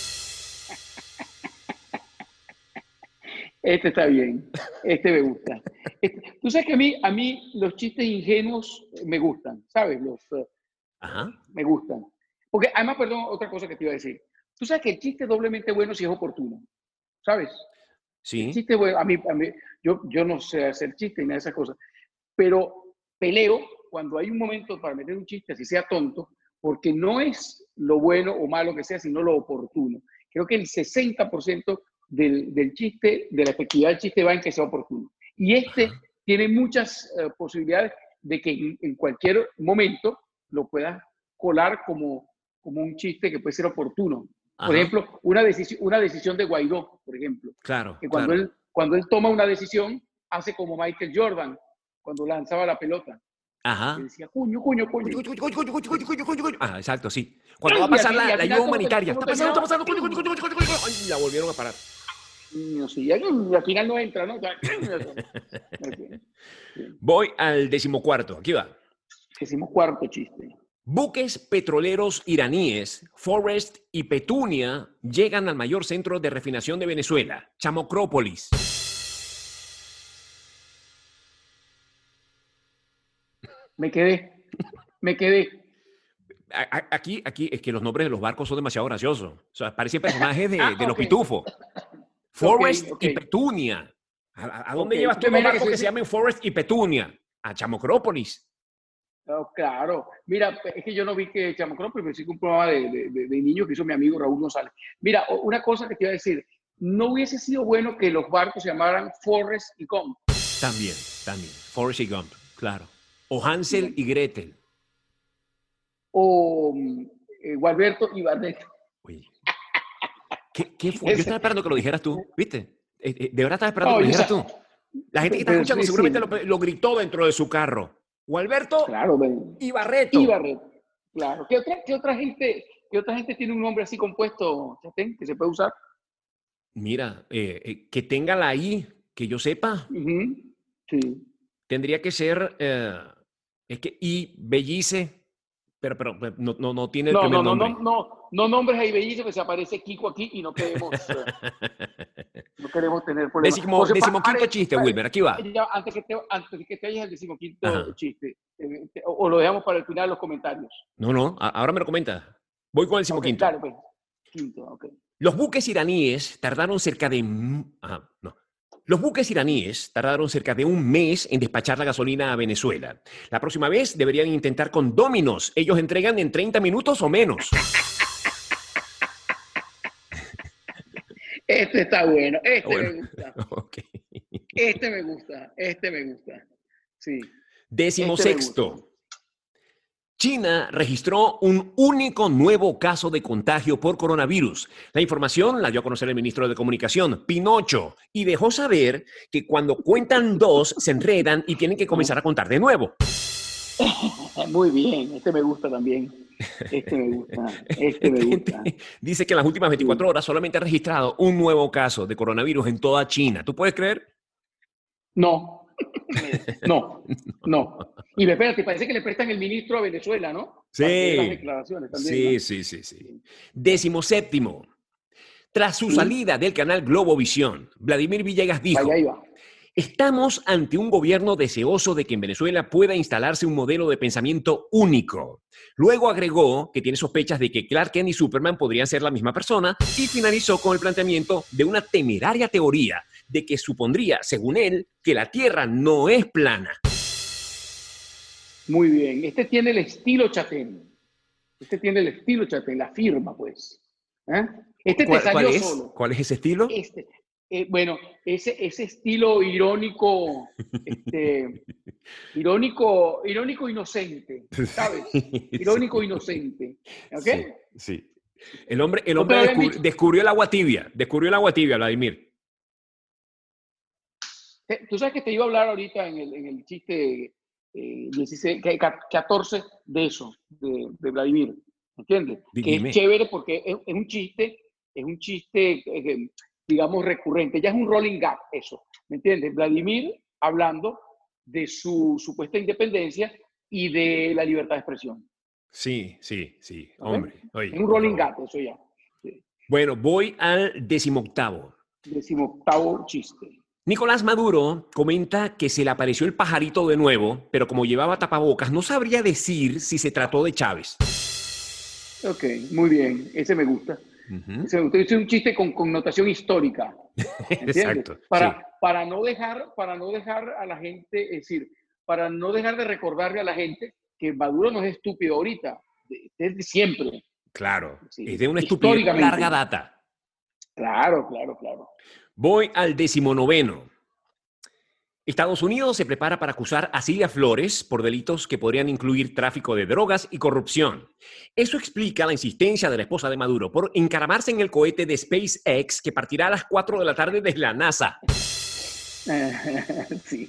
Este está bien. Este me gusta. Este- tú sabes que a mí, a mí los chistes ingenuos me gustan, ¿sabes? Los, eh, Ajá. me gustan. Porque además, perdón, otra cosa que te iba a decir. Tú sabes que el chiste es doblemente bueno si es oportuno, ¿sabes? El Sí. chiste, bueno, a mí, a mí yo, yo no sé hacer chiste ni nada de esas cosas, pero peleo cuando hay un momento para meter un chiste, así sea tonto, porque no es lo bueno o malo que sea, sino lo oportuno. Creo que el sesenta por ciento del, del chiste, de la efectividad del chiste va en que sea oportuno. Y este Ajá. tiene muchas eh, posibilidades de que en, en cualquier momento lo puedas colar como, como un chiste que puede ser oportuno. Por Ajá. ejemplo, una decisión, una decisión de Guaidó, por ejemplo, Claro, que cuando, claro. él, cuando él toma una decisión, hace como Michael Jordan, cuando lanzaba la pelota, Ajá. que decía, coño, coño, coño. Coño, coño, coño, coño, coño, coño, coño, coño. Ah, exacto, sí. Cuando va a Y al pasar fin- y la, al la final, ayuda ¿cómo te- humanitaria. cómo Está pasando, está terminaba? pasando. Coño, coño, coño, coño, coño, coño. Ay, la volvieron a parar. No, sí, y al final no entra, ¿no? Ok. Voy al decimocuarto. Aquí va. Hicimos cuarto chiste. Buques petroleros iraníes, Forest y Petunia, llegan al mayor centro de refinación de Venezuela, Chamocrópolis. Me quedé, me quedé. A- a- Aquí, aquí es que los nombres de los barcos son demasiado graciosos. O sea, parecen personajes de, Ah, de los ok. pitufos. Forest ok. y Petunia. ¿A, a- a dónde Ok, llevas tú ¿tú te los imaginas barcos que que se se llamen Forest y Petunia? A Chamocrópolis. Oh, claro. Mira, es que yo no vi que Chamocrópolis, pero sí que un programa de, de, de, de niños que hizo mi amigo Raúl González. Mira, o- una cosa que te iba a decir. No hubiese sido bueno que los barcos se llamaran Forrest y Gump. También, también. Forrest y Gump, claro. O Hansel y Gretel. O mm, eh, Gualberto y Barreto. Oye, ¿qué, qué fue? Yo estaba esperando que lo dijeras tú, ¿viste? Eh, eh, de verdad estaba esperando No, que lo yo dijeras sa- tú. La gente que está pero escuchando sí, seguramente sí. Lo, lo gritó dentro de su carro. Gualberto Claro, ven. y Barreto. Y Barreto. Claro. ¿Qué otra, qué otra gente, qué otra gente tiene un nombre así compuesto, Chatén, que se puede usar? Mira, eh, eh, que tenga la I, que yo sepa, Ujú. Sí. tendría que ser, eh, es que I, Bellice, pero, pero pero no, no, no tiene el No, primer no, no, nombre. no, no, no nombres ahí bellísimos que se aparece Kiko aquí y no queremos, eh, no queremos tener problemas. Décimo, José, pa- decimoquinto pare- chiste, pare- Wilmer, aquí va. ya, antes, que te, antes de que te vayas al decimoquinto Ajá. chiste, eh, te- o, o lo dejamos para el final de los comentarios. No, no, a- ahora me lo comentas. Voy con el Ok, decimoquinto. dale, pues. Quinto, ok. Los buques iraníes tardaron cerca de... mm, Ajá, no. Los buques iraníes tardaron cerca de un mes en despachar la gasolina a Venezuela. La próxima vez deberían intentar con Domino's. Ellos entregan en treinta minutos o menos. Este está bueno, este Bueno, me gusta. okay. Este me gusta, este me gusta. Sí. Décimo Este me sexto. gusta. China registró un único nuevo caso de contagio por coronavirus. La información la dio a conocer el ministro de Comunicación, Pinocho, y dejó saber que cuando cuentan dos se enredan y tienen que comenzar a contar de nuevo. Muy bien, este me gusta también. Este me gusta, este me gusta. Dice que en las últimas veinticuatro horas solamente ha registrado un nuevo caso de coronavirus en toda China. ¿Tú puedes creer? No, no, no. Y espérate, parece que le prestan el ministro a Venezuela, ¿no? Sí, Para que dé las declaraciones también, sí, ¿no? sí, sí, sí. Décimo séptimo. Tras su salida del canal Globovisión, Vladimir Villegas dijo: Vaya, ahí va. estamos ante un gobierno deseoso de que en Venezuela pueda instalarse un modelo de pensamiento único. Luego agregó que tiene sospechas de que Clark Kent y Superman podrían ser la misma persona y finalizó con el planteamiento de una temeraria teoría de que supondría, según él, que la Tierra no es plana. Muy bien. Este tiene el estilo Chatén. Este tiene el estilo Chatén, la firma, pues. ¿Eh? Este te ¿Cuál, salió cuál es? solo. ¿Cuál es ese estilo? Este, eh, bueno, ese, ese estilo irónico, este, irónico, irónico inocente, ¿sabes? Irónico Sí, inocente. ¿Ok? sí, sí. El hombre, el ¿No te hombre lo habían descubri- dicho? descubrió el agua tibia. Descubrió el agua tibia, Vladimir. Te- Tú sabes que te iba a hablar ahorita en el, en el chiste eh, dieciséis, que- catorce de eso, de, de Vladimir. ¿Entiendes? Di- Que es Dime. chévere porque es, es un chiste, es un chiste, eh, que, digamos, recurrente. Ya es un rolling gag eso. ¿Me entiendes? Vladimir hablando de su supuesta independencia y de la libertad de expresión. Sí, sí, sí. ¿Ok? Hombre, Es oye, un por rolling favor. gag, eso ya. Sí. Bueno, voy al decimoctavo. Decimoctavo chiste. Nicolás Maduro comenta que se le apareció el pajarito de nuevo, pero como llevaba tapabocas, no sabría decir si se trató de Chávez. Ok, muy bien. Ese me gusta. Ujú. Ese me gusta. Ese es un chiste con connotación histórica. ¿Entiendes? Exacto, sí. Para, para, no dejar, para no dejar a la gente, es decir, para no dejar de recordarle a la gente que Maduro no es estúpido ahorita, desde siempre. Claro, Sí, es de una estupidez de históricamente. larga data. Claro, claro, claro. Voy al decimonoveno. Estados Unidos se prepara para acusar a Cilia Flores por delitos que podrían incluir tráfico de drogas y corrupción. Eso explica la insistencia de la esposa de Maduro por encaramarse en el cohete de SpaceX que partirá a las cuatro de la tarde desde la NASA. Sí.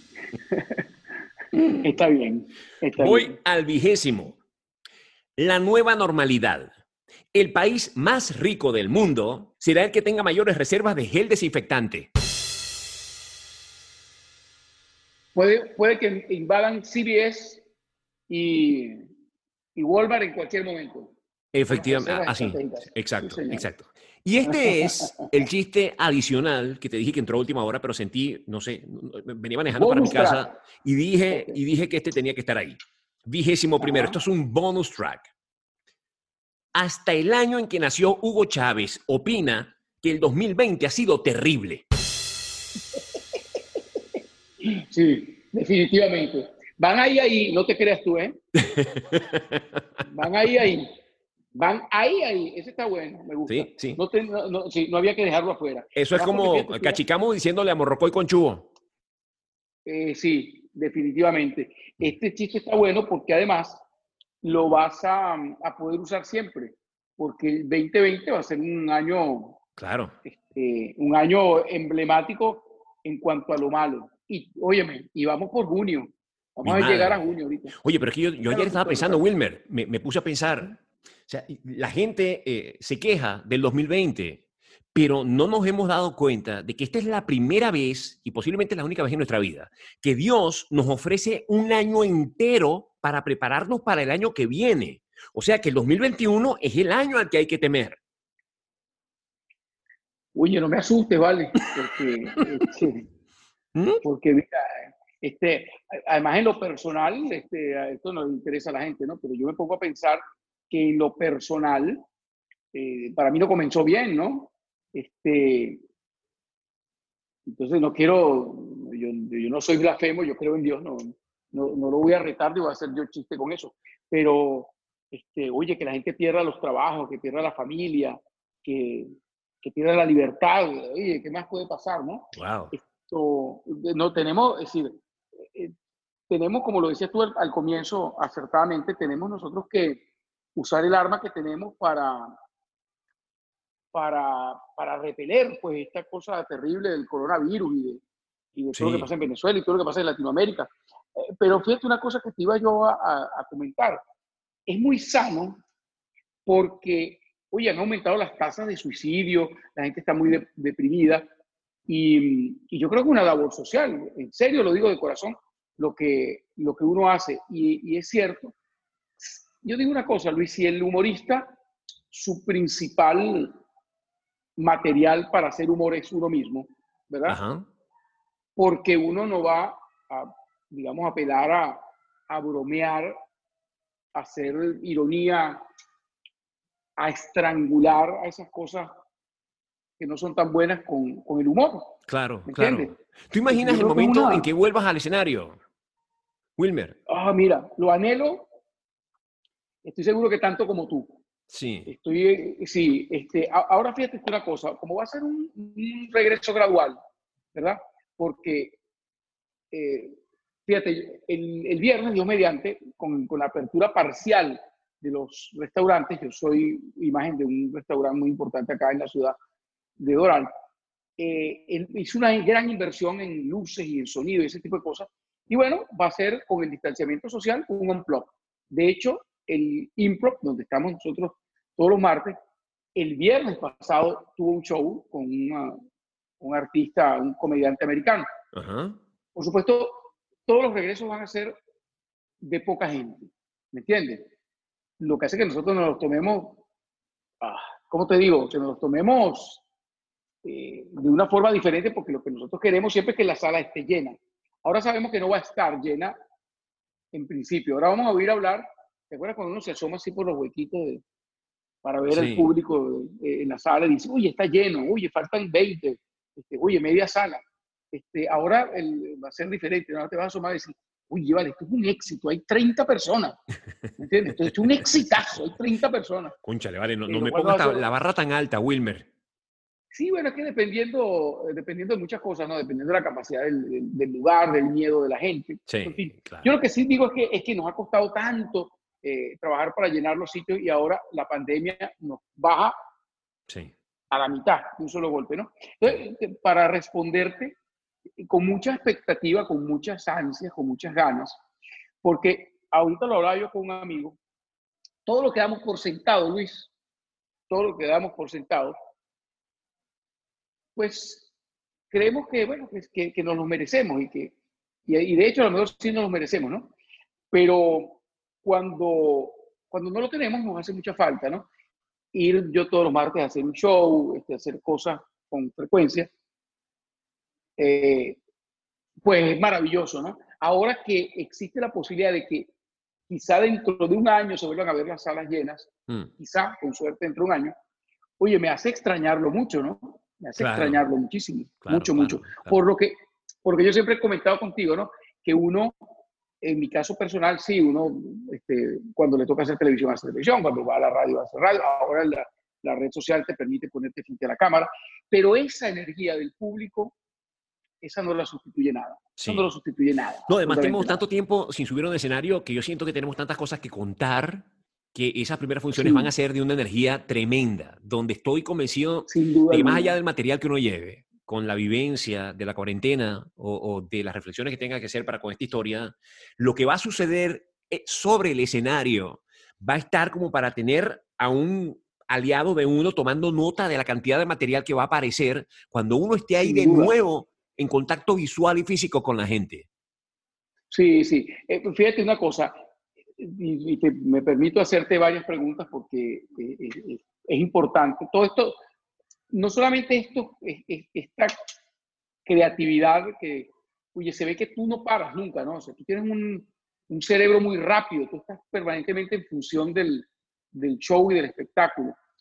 Está bien. Está Voy bien. al vigésimo. La nueva normalidad. El país más rico del mundo será el que tenga mayores reservas de gel desinfectante. Puede, puede que invadan C V S y, y Walmart en cualquier momento. Con las Efectivamente, reservas así, estratégicas. exacto, Sí, señor. exacto. Y este es el chiste adicional que te dije que entró a última hora, pero sentí, no sé, venía manejando para mi Bonus casa track. y dije, Ok. y dije que este tenía que estar ahí. Vigésimo primero, Ajá. esto es un bonus track. Hasta el año en que nació Hugo Chávez opina que el dos mil veinte ha sido terrible. Sí, definitivamente. Van ahí, ahí, no te creas tú, ¿eh? Van ahí, ahí. Van ahí, ahí. Ese está bueno, me gusta. Sí, sí. No, te, no, no, sí, no había que dejarlo afuera. Eso es Además, porque como fíjate, tú- Cachicamo diciéndole a Morrocoy con Chubo. eh, sí, definitivamente. Este chiste está bueno porque además lo vas a, a poder usar siempre, porque el veinte veinte va a ser un año, Claro. este, un año emblemático en cuanto a lo malo. Y, óyeme, y vamos por junio. Mi Vamos a llegar a madre. junio ahorita. Oye, pero es que yo, yo Mira ayer lo que estaba puede pensando, pasar. Wilmer, me, me puse a pensar, o sea, la gente eh, se queja del dos mil veinte, pero no nos hemos dado cuenta de que esta es la primera vez, y posiblemente la única vez en nuestra vida, que Dios nos ofrece un año entero para prepararnos para el año que viene. O sea que el dos mil veintiuno es el año al que hay que temer. Oye, no me asustes, ¿vale? Porque, este, ¿Mm? porque mira, este, además en lo personal, este, esto no le interesa a la gente, ¿no? Pero yo me pongo a pensar que en lo personal, eh, para mí no comenzó bien, ¿no? Este, Entonces no quiero, yo, yo no soy blasfemo, yo creo en Dios, no, no, no lo voy a retar ni voy a hacer yo chiste con eso. Pero, este, oye, que la gente pierda los trabajos, que pierda la familia, que, que pierda la libertad, oye, ¿qué más puede pasar, no? Wow. Esto, no tenemos, es decir, eh, tenemos, como lo decías tú al, al comienzo, acertadamente, tenemos nosotros que usar el arma que tenemos para, para, para repeler pues esta cosa terrible del coronavirus y de, y de todo lo que Sí. pasa en Venezuela y todo lo que pasa en Latinoamérica. Eh, pero fíjate una cosa que te iba yo a, a, a comentar. Es muy sano porque, oye, han aumentado las tasas de suicidio, la gente está muy de, deprimida y, y yo creo que una labor social, en serio lo digo de corazón, lo que, lo que uno hace. Y, y es cierto, yo digo una cosa, Luis, si el humorista, su principal material para hacer humor es uno mismo, ¿verdad? Ajá. Porque uno no va a, digamos, a apelar a, a bromear, a hacer ironía, a estrangular a esas cosas que no son tan buenas con, con el humor. Claro, ¿Me claro. entiendes? ¿Tú imaginas Yo el creo que es momento una... en que vuelvas al escenario, Wilmer? Ah, mira, lo anhelo, estoy seguro que tanto como tú. Sí. Estoy, sí, este, ahora fíjate una cosa, como va a ser un, un regreso gradual, ¿verdad? Porque, eh, fíjate, el, el viernes, Dios mediante, con, con la apertura parcial de los restaurantes, yo soy imagen de un restaurante muy importante acá en la ciudad de Doral, eh, él hizo una gran inversión en luces y en sonido y ese tipo de cosas, y bueno, va a ser con el distanciamiento social un unplug. De hecho, el Improv, donde estamos nosotros todos los martes, el viernes pasado tuvo un show con una, un artista, un comediante americano. Ajá. Por supuesto, todos los regresos van a ser de poca gente, ¿me entiendes? Lo que hace que nosotros nos los tomemos, ah, ¿cómo te digo? Que nos los tomemos eh, de una forma diferente, porque lo que nosotros queremos siempre es que la sala esté llena. Ahora sabemos que no va a estar llena en principio. Ahora vamos a oír hablar. ¿Te acuerdas cuando uno se asoma así por los huequitos de, para ver al Sí. público eh, en la sala y dice, oye, está lleno, oye, faltan veinte, este, oye, media sala? Este, ahora el, va a ser diferente, ahora te vas a asomar y decir, oye, vale, esto es un éxito, hay treinta personas, ¿me entiendes? Esto es un exitazo, hay treinta personas. Cónchale, vale, no, Eh, no lo me cual pongas va a ser... la barra tan alta, Wilmer. Sí, bueno, es que dependiendo, dependiendo de muchas cosas, ¿no? Dependiendo de la capacidad del, del, del lugar, del miedo de la gente. Sí, En fin, claro. yo lo que sí digo es que, es que nos ha costado tanto eh, trabajar para llenar los sitios y ahora la pandemia nos baja Sí. a la mitad de un solo golpe, ¿no? Entonces, para responderte, con mucha expectativa, con muchas ansias, con muchas ganas, porque ahorita lo hablaba yo con un amigo, todo lo que damos por sentado, Luis, todo lo que damos por sentado, pues creemos que, bueno, que, que, que nos lo merecemos y que, y, y de hecho a lo mejor sí nos lo merecemos, ¿no? Pero cuando, cuando no lo tenemos nos hace mucha falta, ¿no? Ir yo todos los martes a hacer un show, este, hacer cosas con frecuencia, eh, pues es maravilloso, ¿no? Ahora que existe la posibilidad de que quizá dentro de un año se vuelvan a ver las salas llenas, Mm. quizá, con suerte, dentro de un año, oye, me hace extrañarlo mucho, ¿no? Me hace Claro. extrañarlo muchísimo, Claro, mucho, claro, mucho. claro. Por lo que, porque yo siempre he comentado contigo, ¿no? Que uno, en mi caso personal, sí, uno, este, cuando le toca hacer televisión, hace televisión, cuando va a la radio, hace radio, ahora la, la red social te permite ponerte frente a la cámara, pero esa energía del público, esa no la sustituye nada. Eso Sí. no lo sustituye nada. No, además tenemos absolutamente nada. tanto tiempo sin subir a un escenario que yo siento que tenemos tantas cosas que contar que esas primeras funciones Sí. van a ser de una energía tremenda, donde estoy convencido Sin duda de que más alguna. allá del material que uno lleve, con la vivencia de la cuarentena o, o de las reflexiones que tenga que hacer para con esta historia, lo que va a suceder eh, sobre el escenario va a estar como para tener a un aliado de uno tomando nota de la cantidad de material que va a aparecer cuando uno esté ahí Sin de duda. nuevo en contacto visual y físico con la gente. Sí, sí. Eh, fíjate una cosa, y, y te, me permito hacerte varias preguntas porque eh, eh, es importante. Todo esto, no solamente esto, es, es, esta creatividad que, oye, se ve que tú no paras nunca, ¿no? O sea, tú tienes un, un cerebro muy rápido, tú estás permanentemente en función del, del show y del espectáculo.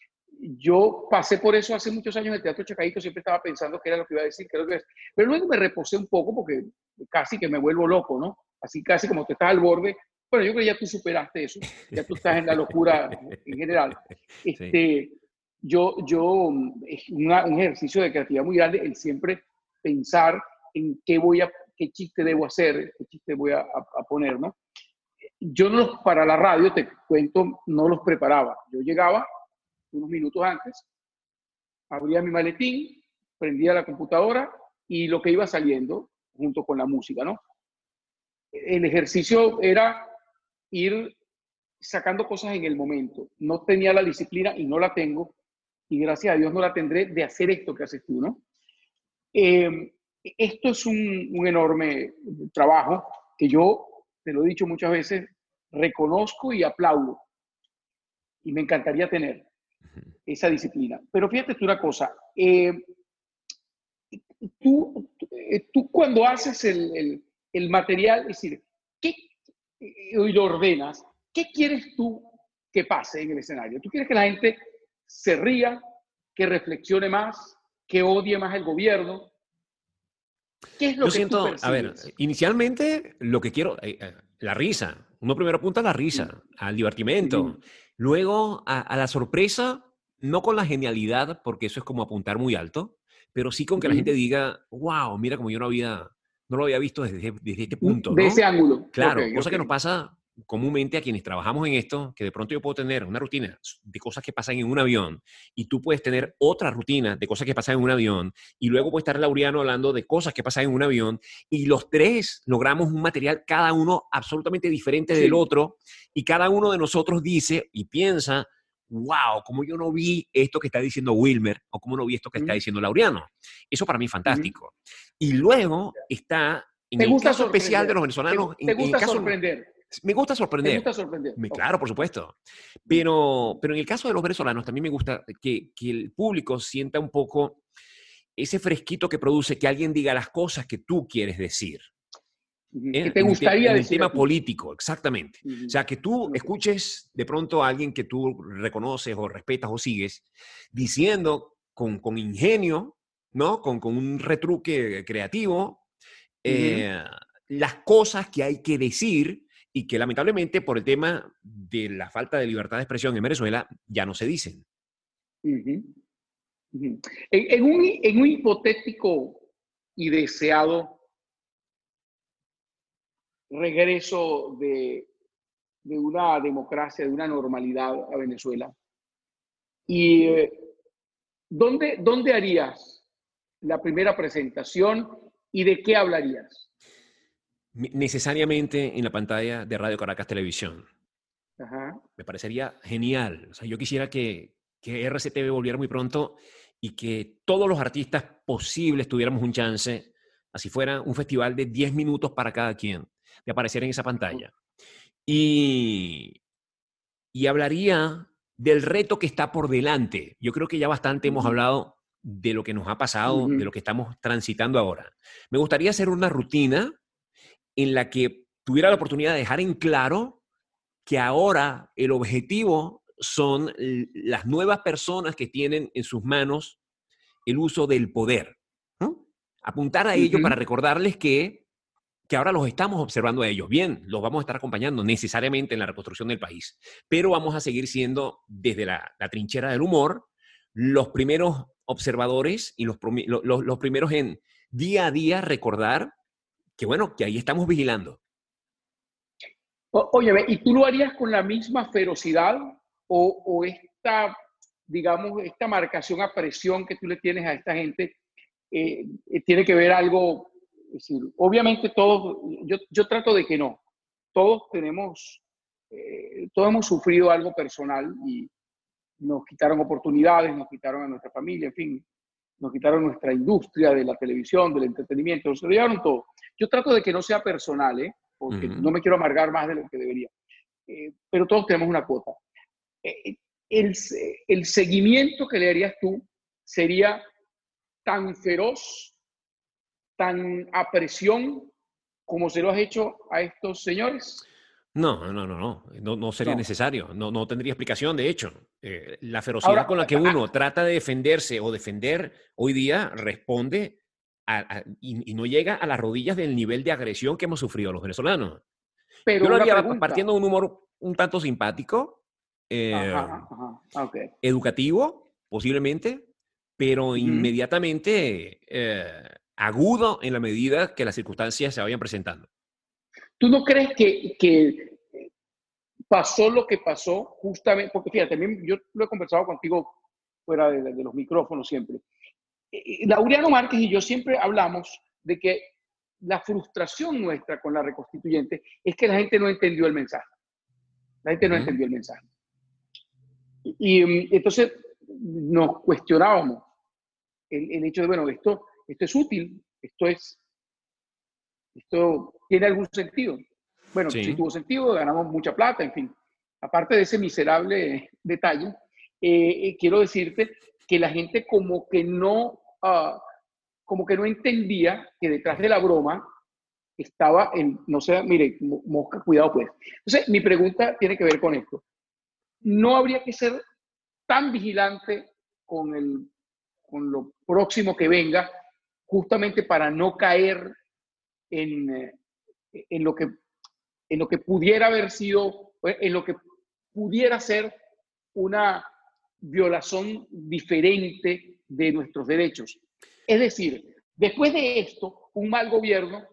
yo pasé por eso hace muchos años en el Teatro Chacaíto, siempre estaba pensando qué era lo que iba a decir, qué era lo que iba a decir. Pero luego me reposé un poco porque casi que me vuelvo loco, ¿no? Así casi como te estás al borde. Bueno, yo creo que ya tú superaste eso, ya tú estás en la locura en general. Sí. Este, yo, yo, es una, un ejercicio de creatividad muy grande el siempre pensar en qué voy a, qué chiste debo hacer, qué chiste voy a, a, a poner, ¿no? Yo no los, para la radio, te cuento, no los preparaba. Yo llegaba unos minutos antes, abría mi maletín, prendía la computadora y lo que iba saliendo junto con la música, ¿no? El ejercicio era ir sacando cosas en el momento. No tenía la disciplina y no la tengo, y gracias a Dios no la tendré, de hacer esto que haces tú, ¿no? Eh, esto es un, un enorme trabajo que yo, te lo he dicho muchas veces, reconozco y aplaudo. Y me encantaría tener esa disciplina. Pero fíjate tú una cosa, eh, tú, tú cuando haces el, el, el material, es decir, ¿qué, y lo ordenas, ¿qué quieres tú que pase en el escenario? ¿Tú quieres que la gente se ría, que reflexione más, que odie más el gobierno? ¿Qué es lo Yo que tú siento, a ver, percibes? inicialmente lo que quiero, eh, eh, la risa. Uno primero apunta a la Mm, risa, al divertimento. mm, Luego a, a la sorpresa, no con la genialidad, porque eso es como apuntar muy alto, pero sí con que la gente mm. diga, wow, mira como yo no había, no lo había visto desde, desde este punto, De ese ¿no? ángulo. Ok, Claro, cosa ok. que nos pasa comúnmente a quienes trabajamos en esto, que de pronto yo puedo tener una rutina de cosas que pasan en un avión y tú puedes tener otra rutina de cosas que pasan en un avión y luego puede estar Laureano hablando de cosas que pasan en un avión y los tres logramos un material cada uno absolutamente diferente del Sí. otro y cada uno de nosotros dice y piensa, wow, como yo no vi esto que está diciendo Wilmer o como no vi esto que está Mm, diciendo Laureano. Eso para mí es mm. fantástico. Y luego está, en ¿Te el gusta caso especial de sorprender? los ¿Te, venezolanos, te en, en el gusta caso, sorprender? me gusta ¿Te sorprender. gusta sorprender? Me, Ok. claro, por supuesto. Mm, Pero, pero en el caso de los venezolanos también me gusta que, que el público sienta un poco ese fresquito que produce que alguien diga las cosas que tú quieres decir. mm. ¿Qué ¿Eh? te En, el te- gustaría en el decir tema aquí? político, exactamente. O Mm, sea, que tú ok. escuches de pronto a alguien que tú reconoces o respetas o sigues diciendo con, con ingenio, ¿no? Con, con un retruque creativo, Ujú. eh, las cosas que hay que decir y que lamentablemente por el tema de la falta de libertad de expresión en Venezuela ya no se dicen. Ujú, ujú. En, en un, en un hipotético y deseado regreso de, de una democracia, de una normalidad a Venezuela, ¿y eh, dónde, dónde harías la primera presentación y de qué hablarías? Necesariamente en la pantalla de Radio Caracas Televisión. Ajá. Me parecería genial. O sea, yo quisiera que, que R C T V volviera muy pronto y que todos los artistas posibles tuviéramos un chance, así fuera un festival de diez minutos para cada quien, de aparecer en esa pantalla. Y, y hablaría del reto que está por delante. Yo creo que ya bastante hemos Ujú, hablado de lo que nos ha pasado, de lo ujú, que estamos transitando ahora. Me gustaría hacer una rutina en la que tuviera la oportunidad de dejar en claro que ahora el objetivo son las nuevas personas que tienen en sus manos el uso del poder, ¿no? Apuntar a ello para ujú. recordarles que, que ahora los estamos observando a ellos. Bien, los vamos a estar acompañando necesariamente en la reconstrucción del país, pero vamos a seguir siendo desde la, la trinchera del humor los primeros observadores y los, los, los primeros en día a día recordar que, bueno, que ahí estamos vigilando. O- Oye, ve, ¿y tú lo harías con la misma ferocidad o, o esta, digamos, esta marcación a presión que tú le tienes a esta gente eh, eh, tiene que ver algo? Es decir, obviamente todos, yo, yo trato de que no, todos tenemos, eh, todos hemos sufrido algo personal y nos quitaron oportunidades, nos quitaron a nuestra familia, en fin, nos quitaron nuestra industria de la televisión, del entretenimiento, se lo llevaron todo. Yo trato de que no sea personal, ¿eh? Uh Porque -huh. no me quiero amargar más de lo que debería. Eh, pero todos tenemos una cuota. Eh, el, el seguimiento que le harías tú sería tan feroz, tan a presión como se lo has hecho a estos señores. No, no, no, no, no, no sería No. necesario, no, no tendría explicación, de hecho. Eh, la ferocidad Ahora, con la que ah, uno trata de defenderse o defender hoy día responde a, a- y, y no llega a las rodillas del nivel de agresión que hemos sufrido los venezolanos. Yo pero lo una haría pregunta. partiendo de un humor un tanto simpático, eh, Ajá, ajá, ah, ok. educativo, posiblemente, pero Ujú. inmediatamente eh, agudo en la medida que las circunstancias se vayan presentando. ¿Tú no crees que, que pasó lo que pasó justamente? Porque fíjate, también yo lo he conversado contigo fuera de, de los micrófonos siempre. Eh, Laureano Márquez y yo siempre hablamos de que la frustración nuestra con la reconstituyente es que la gente no entendió el mensaje. La gente no Ujú. entendió el mensaje. Y, y entonces nos cuestionábamos el, el hecho de, bueno, esto, esto es útil, esto, es, esto tiene algún sentido. Bueno, sí Sí, tuvo sentido, ganamos mucha plata, en fin. Aparte de ese miserable detalle, eh, eh, quiero decirte que la gente como que no, uh, como que no entendía que detrás de la broma estaba en, no sé, mire, mosca, cuidado pues. Entonces, mi pregunta tiene que ver con esto. No habría que ser tan vigilante con, el, con lo próximo que venga, justamente para no caer en, en, lo que, en lo que pudiera haber sido, en lo que pudiera ser una violación diferente de nuestros derechos. Es decir, después de esto, un mal gobierno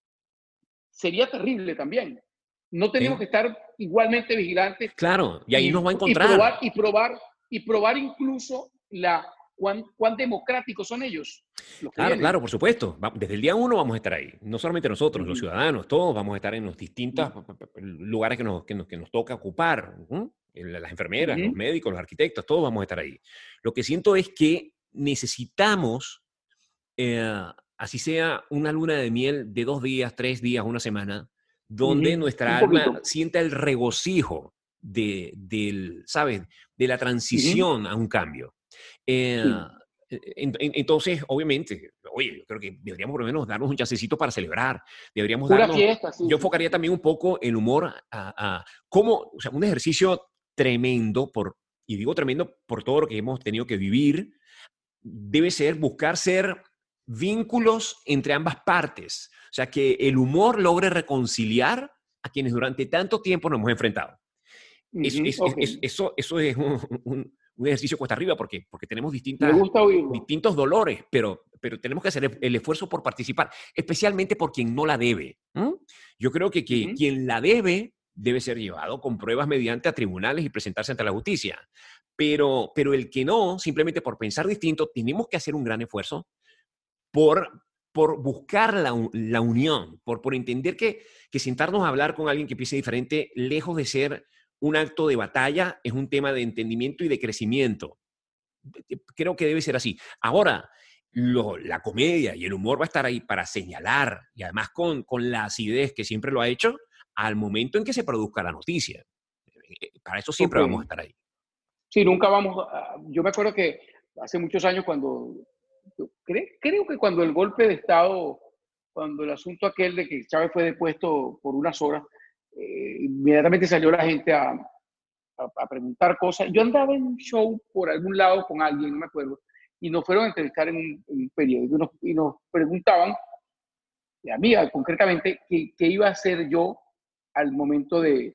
sería terrible también. No tenemos sí. que estar igualmente vigilantes Claro, y ahí y, nos va a y probar encontrar. y probar y probar incluso la cuán, cuán democráticos son ellos, los que Claro, vienen. claro, por supuesto. Va- Desde el día uno vamos a estar ahí. No solamente Uh nosotros, los -huh. ciudadanos, todos vamos a estar en los Uh distintos lugares que nos, que nos, que nos toca ocupar. ¿Mm? Las enfermeras, los -huh. médicos, los arquitectos, todos vamos a estar ahí. Lo que siento es que necesitamos, eh, así sea una luna de miel de dos días, tres días, una semana, Uh donde -huh. nuestra Un alma poquito. sienta el regocijo de, del, ¿sabes? De la Uh -huh. transición a un cambio. Eh, Sí. en- en- entonces, obviamente, oye, yo creo que deberíamos por lo menos darnos un chancecito para celebrar. Deberíamos Una darnos, fiesta, sí, yo sí, sí, enfocaría sí. también un poco el humor a, a cómo, o sea, un ejercicio tremendo por, y digo tremendo por todo lo que hemos tenido que vivir, debe ser buscar ser vínculos entre ambas partes. O sea, que el humor logre reconciliar a quienes durante tanto tiempo nos hemos enfrentado. Uh Es, -huh. es, Ok, es, eso, eso es un, un, un, ejercicio cuesta arriba porque, porque tenemos me distintas, gusta oírlo. distintos dolores, pero, pero tenemos que hacer el, el esfuerzo por participar, especialmente por quien no la debe. ¿Mm? Yo creo que, Uh que -huh. quien la debe debe ser llevado con pruebas mediante a tribunales y presentarse ante la justicia. Pero, pero el que no, simplemente por pensar distinto, tenemos que hacer un gran esfuerzo por, por buscar la, la unión, por, por entender que, que sentarnos a hablar con alguien que piense diferente, lejos de ser un acto de batalla, es un tema de entendimiento y de crecimiento. Creo que debe ser así. Ahora, lo, la comedia y el humor va a estar ahí para señalar, y además con, con la acidez que siempre lo ha hecho, al momento en que se produzca la noticia. Para eso Ok. siempre vamos a estar ahí. Sí, nunca vamos a, yo me acuerdo que hace muchos años cuando, creo, creo que cuando el golpe de Estado, cuando el asunto aquel de que Chávez fue depuesto por unas horas, eh, inmediatamente salió la gente a, a, a, preguntar cosas. Yo andaba en un show por algún lado con alguien, no me acuerdo, y nos fueron a entrevistar en un, en un periódico y nos, y nos preguntaban, a mí concretamente, qué, qué iba a hacer yo al momento de,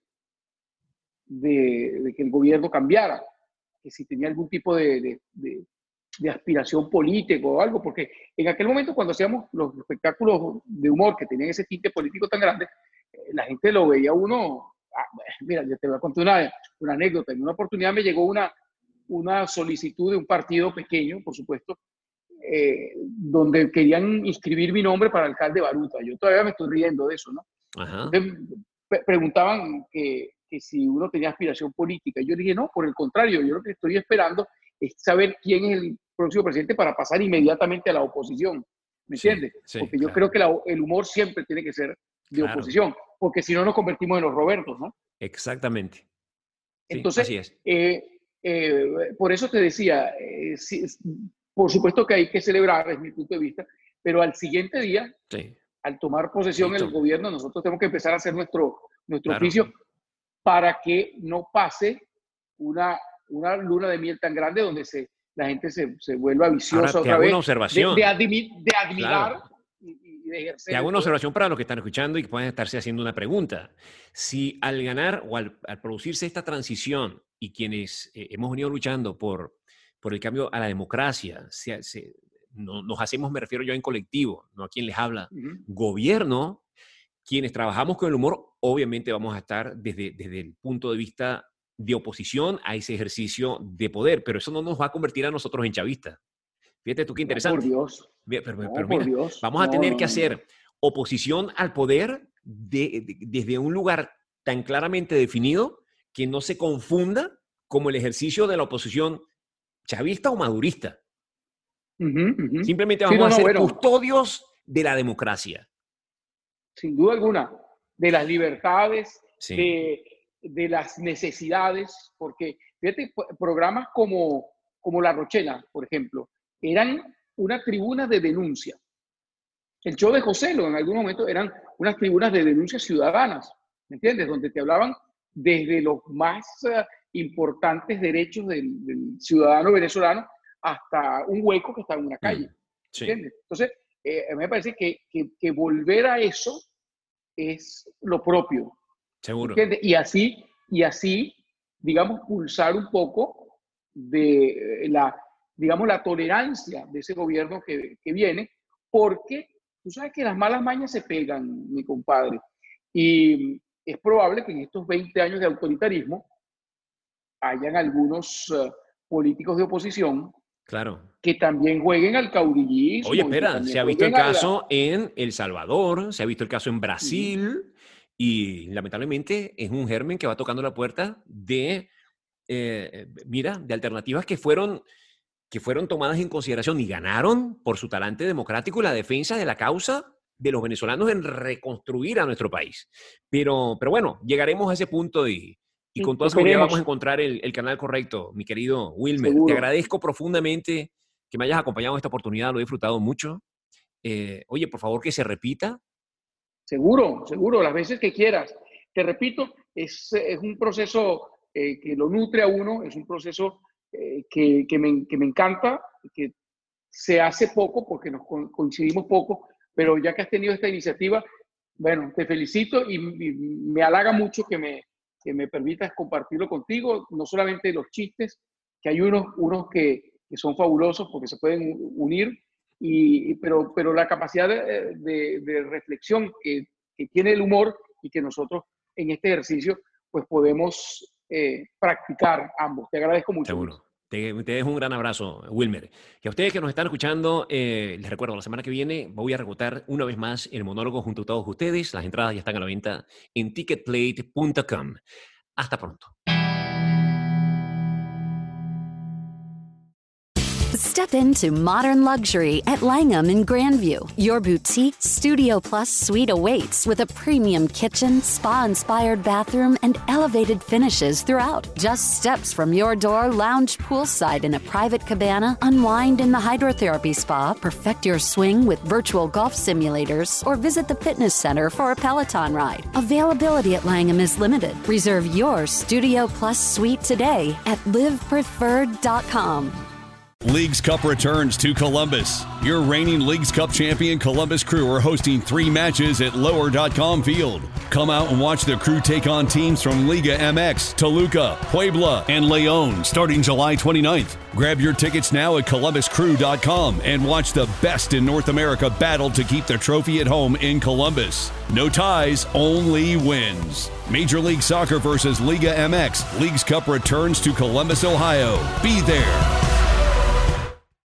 de, de que el gobierno cambiara, que si tenía algún tipo de, de, de, de aspiración política o algo, porque en aquel momento cuando hacíamos los espectáculos de humor que tenían ese tinte político tan grande, eh, la gente lo veía uno, ah, mira, yo te voy a contar una, una anécdota, en una oportunidad me llegó una, una solicitud de un partido pequeño, por supuesto, eh, donde querían inscribir mi nombre para alcalde de Baruta. Yo todavía me estoy riendo de eso, ¿no? Ajá. Entonces, pre preguntaban que, que si uno tenía aspiración política. Yo dije, no, por el contrario, yo lo que estoy esperando es saber quién es el próximo presidente para pasar inmediatamente a la oposición. ¿Me Sí, entiendes? sí, Porque yo claro. creo que la, el humor siempre tiene que ser de Claro, oposición, porque si no nos convertimos en los Robertos, ¿no? exactamente. Sí, Entonces, así es. eh, eh, por eso te decía, eh, si, por supuesto que hay que celebrar, es mi punto de vista, pero al siguiente día, Sí, al tomar posesión el listo. gobierno, nosotros tenemos que empezar a hacer nuestro, nuestro claro. oficio, para que no pase una, una luna de miel tan grande donde se, la gente se, se vuelva viciosa. Ahora, te otra hago vez, una observación. De, de, admi, de admirar claro. y, y de ejercer. Te hago una observación para los que están escuchando y que pueden estarse haciendo una pregunta. Si al ganar o al, al producirse esta transición y quienes eh, hemos venido luchando por, por el cambio a la democracia, se, se, no, nos hacemos, me refiero yo en colectivo, no a quien les habla, uh-huh. gobierno, quienes trabajamos con el humor, obviamente vamos a estar desde, desde el punto de vista de oposición a ese ejercicio de poder, pero eso no nos va a convertir a nosotros en chavistas. Fíjate tú qué interesante. No, por Dios. Pero, pero, no, pero por mira, Dios. vamos a no, tener no, que no. hacer oposición al poder de, de, desde un lugar tan claramente definido que no se confunda como el ejercicio de la oposición chavista o madurista. Uh -huh, uh -huh. Simplemente vamos sí, no, a ser no, bueno. custodios de la democracia. Sin duda alguna, de las libertades, sí. de, de las necesidades, porque fíjate, programas como, como La Rochela, por ejemplo, eran una tribuna de denuncia. El show de Joselo en algún momento eran unas tribunas de denuncias ciudadanas, ¿me entiendes? Donde te hablaban desde los más uh, importantes derechos del, del ciudadano venezolano hasta un hueco que está en una calle, sí. ¿entiendes? Entonces, eh, a mí me parece que, que, que volver a eso es lo propio. Seguro. ¿Entiendes? Y así, y así, digamos, pulsar un poco de la, digamos, la tolerancia de ese gobierno que, que viene, porque tú sabes que las malas mañas se pegan, mi compadre. Y es probable que en estos veinte años de autoritarismo hayan algunos uh, políticos de oposición claro. que también jueguen al caudillismo. Oye, espera, se ha visto el caso la... en El Salvador, se ha visto el caso en Brasil, uh-huh. y lamentablemente es un germen que va tocando la puerta de, eh, mira, de alternativas que fueron, que fueron tomadas en consideración y ganaron por su talante democrático y la defensa de la causa de los venezolanos en reconstruir a nuestro país. Pero, pero bueno, llegaremos a ese punto y... Y con toda seguridad vamos a encontrar el, el canal correcto, mi querido Wilmer. Seguro. Te agradezco profundamente que me hayas acompañado en esta oportunidad, lo he disfrutado mucho. Eh, oye, por favor, que se repita. Seguro, seguro, las veces que quieras. Te repito, es, es un proceso eh, que lo nutre a uno, es un proceso eh, que, que, me, que me encanta, que se hace poco porque nos coincidimos poco, pero ya que has tenido esta iniciativa, bueno, te felicito y, y me halaga mucho que me... que me permitas compartirlo contigo, no solamente los chistes, que hay unos, unos que, que son fabulosos porque se pueden unir, y, pero, pero la capacidad de, de, de reflexión que, que tiene el humor y que nosotros en este ejercicio pues podemos eh, practicar ambos. Te agradezco mucho. Seguro. Te, te dejo un gran abrazo, Wilmer. Y a ustedes que nos están escuchando, eh, les recuerdo, la semana que viene voy a rebotar una vez más el monólogo junto a todos ustedes. Las entradas ya están a la venta en ticketplate punto com. Hasta pronto. Step into modern luxury at Langham in Grandview. Your boutique Studio Plus suite awaits with a premium kitchen, spa-inspired bathroom, and elevated finishes throughout. Just steps from your door, lounge poolside in a private cabana, unwind in the hydrotherapy spa, perfect your swing with virtual golf simulators, or visit the fitness center for a Peloton ride. Availability at Langham is limited. Reserve your Studio Plus suite today at live preferred dot com. Leagues Cup returns to Columbus. Your reigning Leagues Cup champion Columbus Crew are hosting three matches at lower dot com Field. Come out and watch the Crew take on teams from Liga M X, Toluca, Puebla, and León starting July twenty-ninth. Grab your tickets now at columbus crew dot com and watch the best in North America battle to keep the trophy at home in Columbus. No ties, only wins. Major League Soccer versus Liga M X. Leagues Cup returns to Columbus, Ohio. Be there.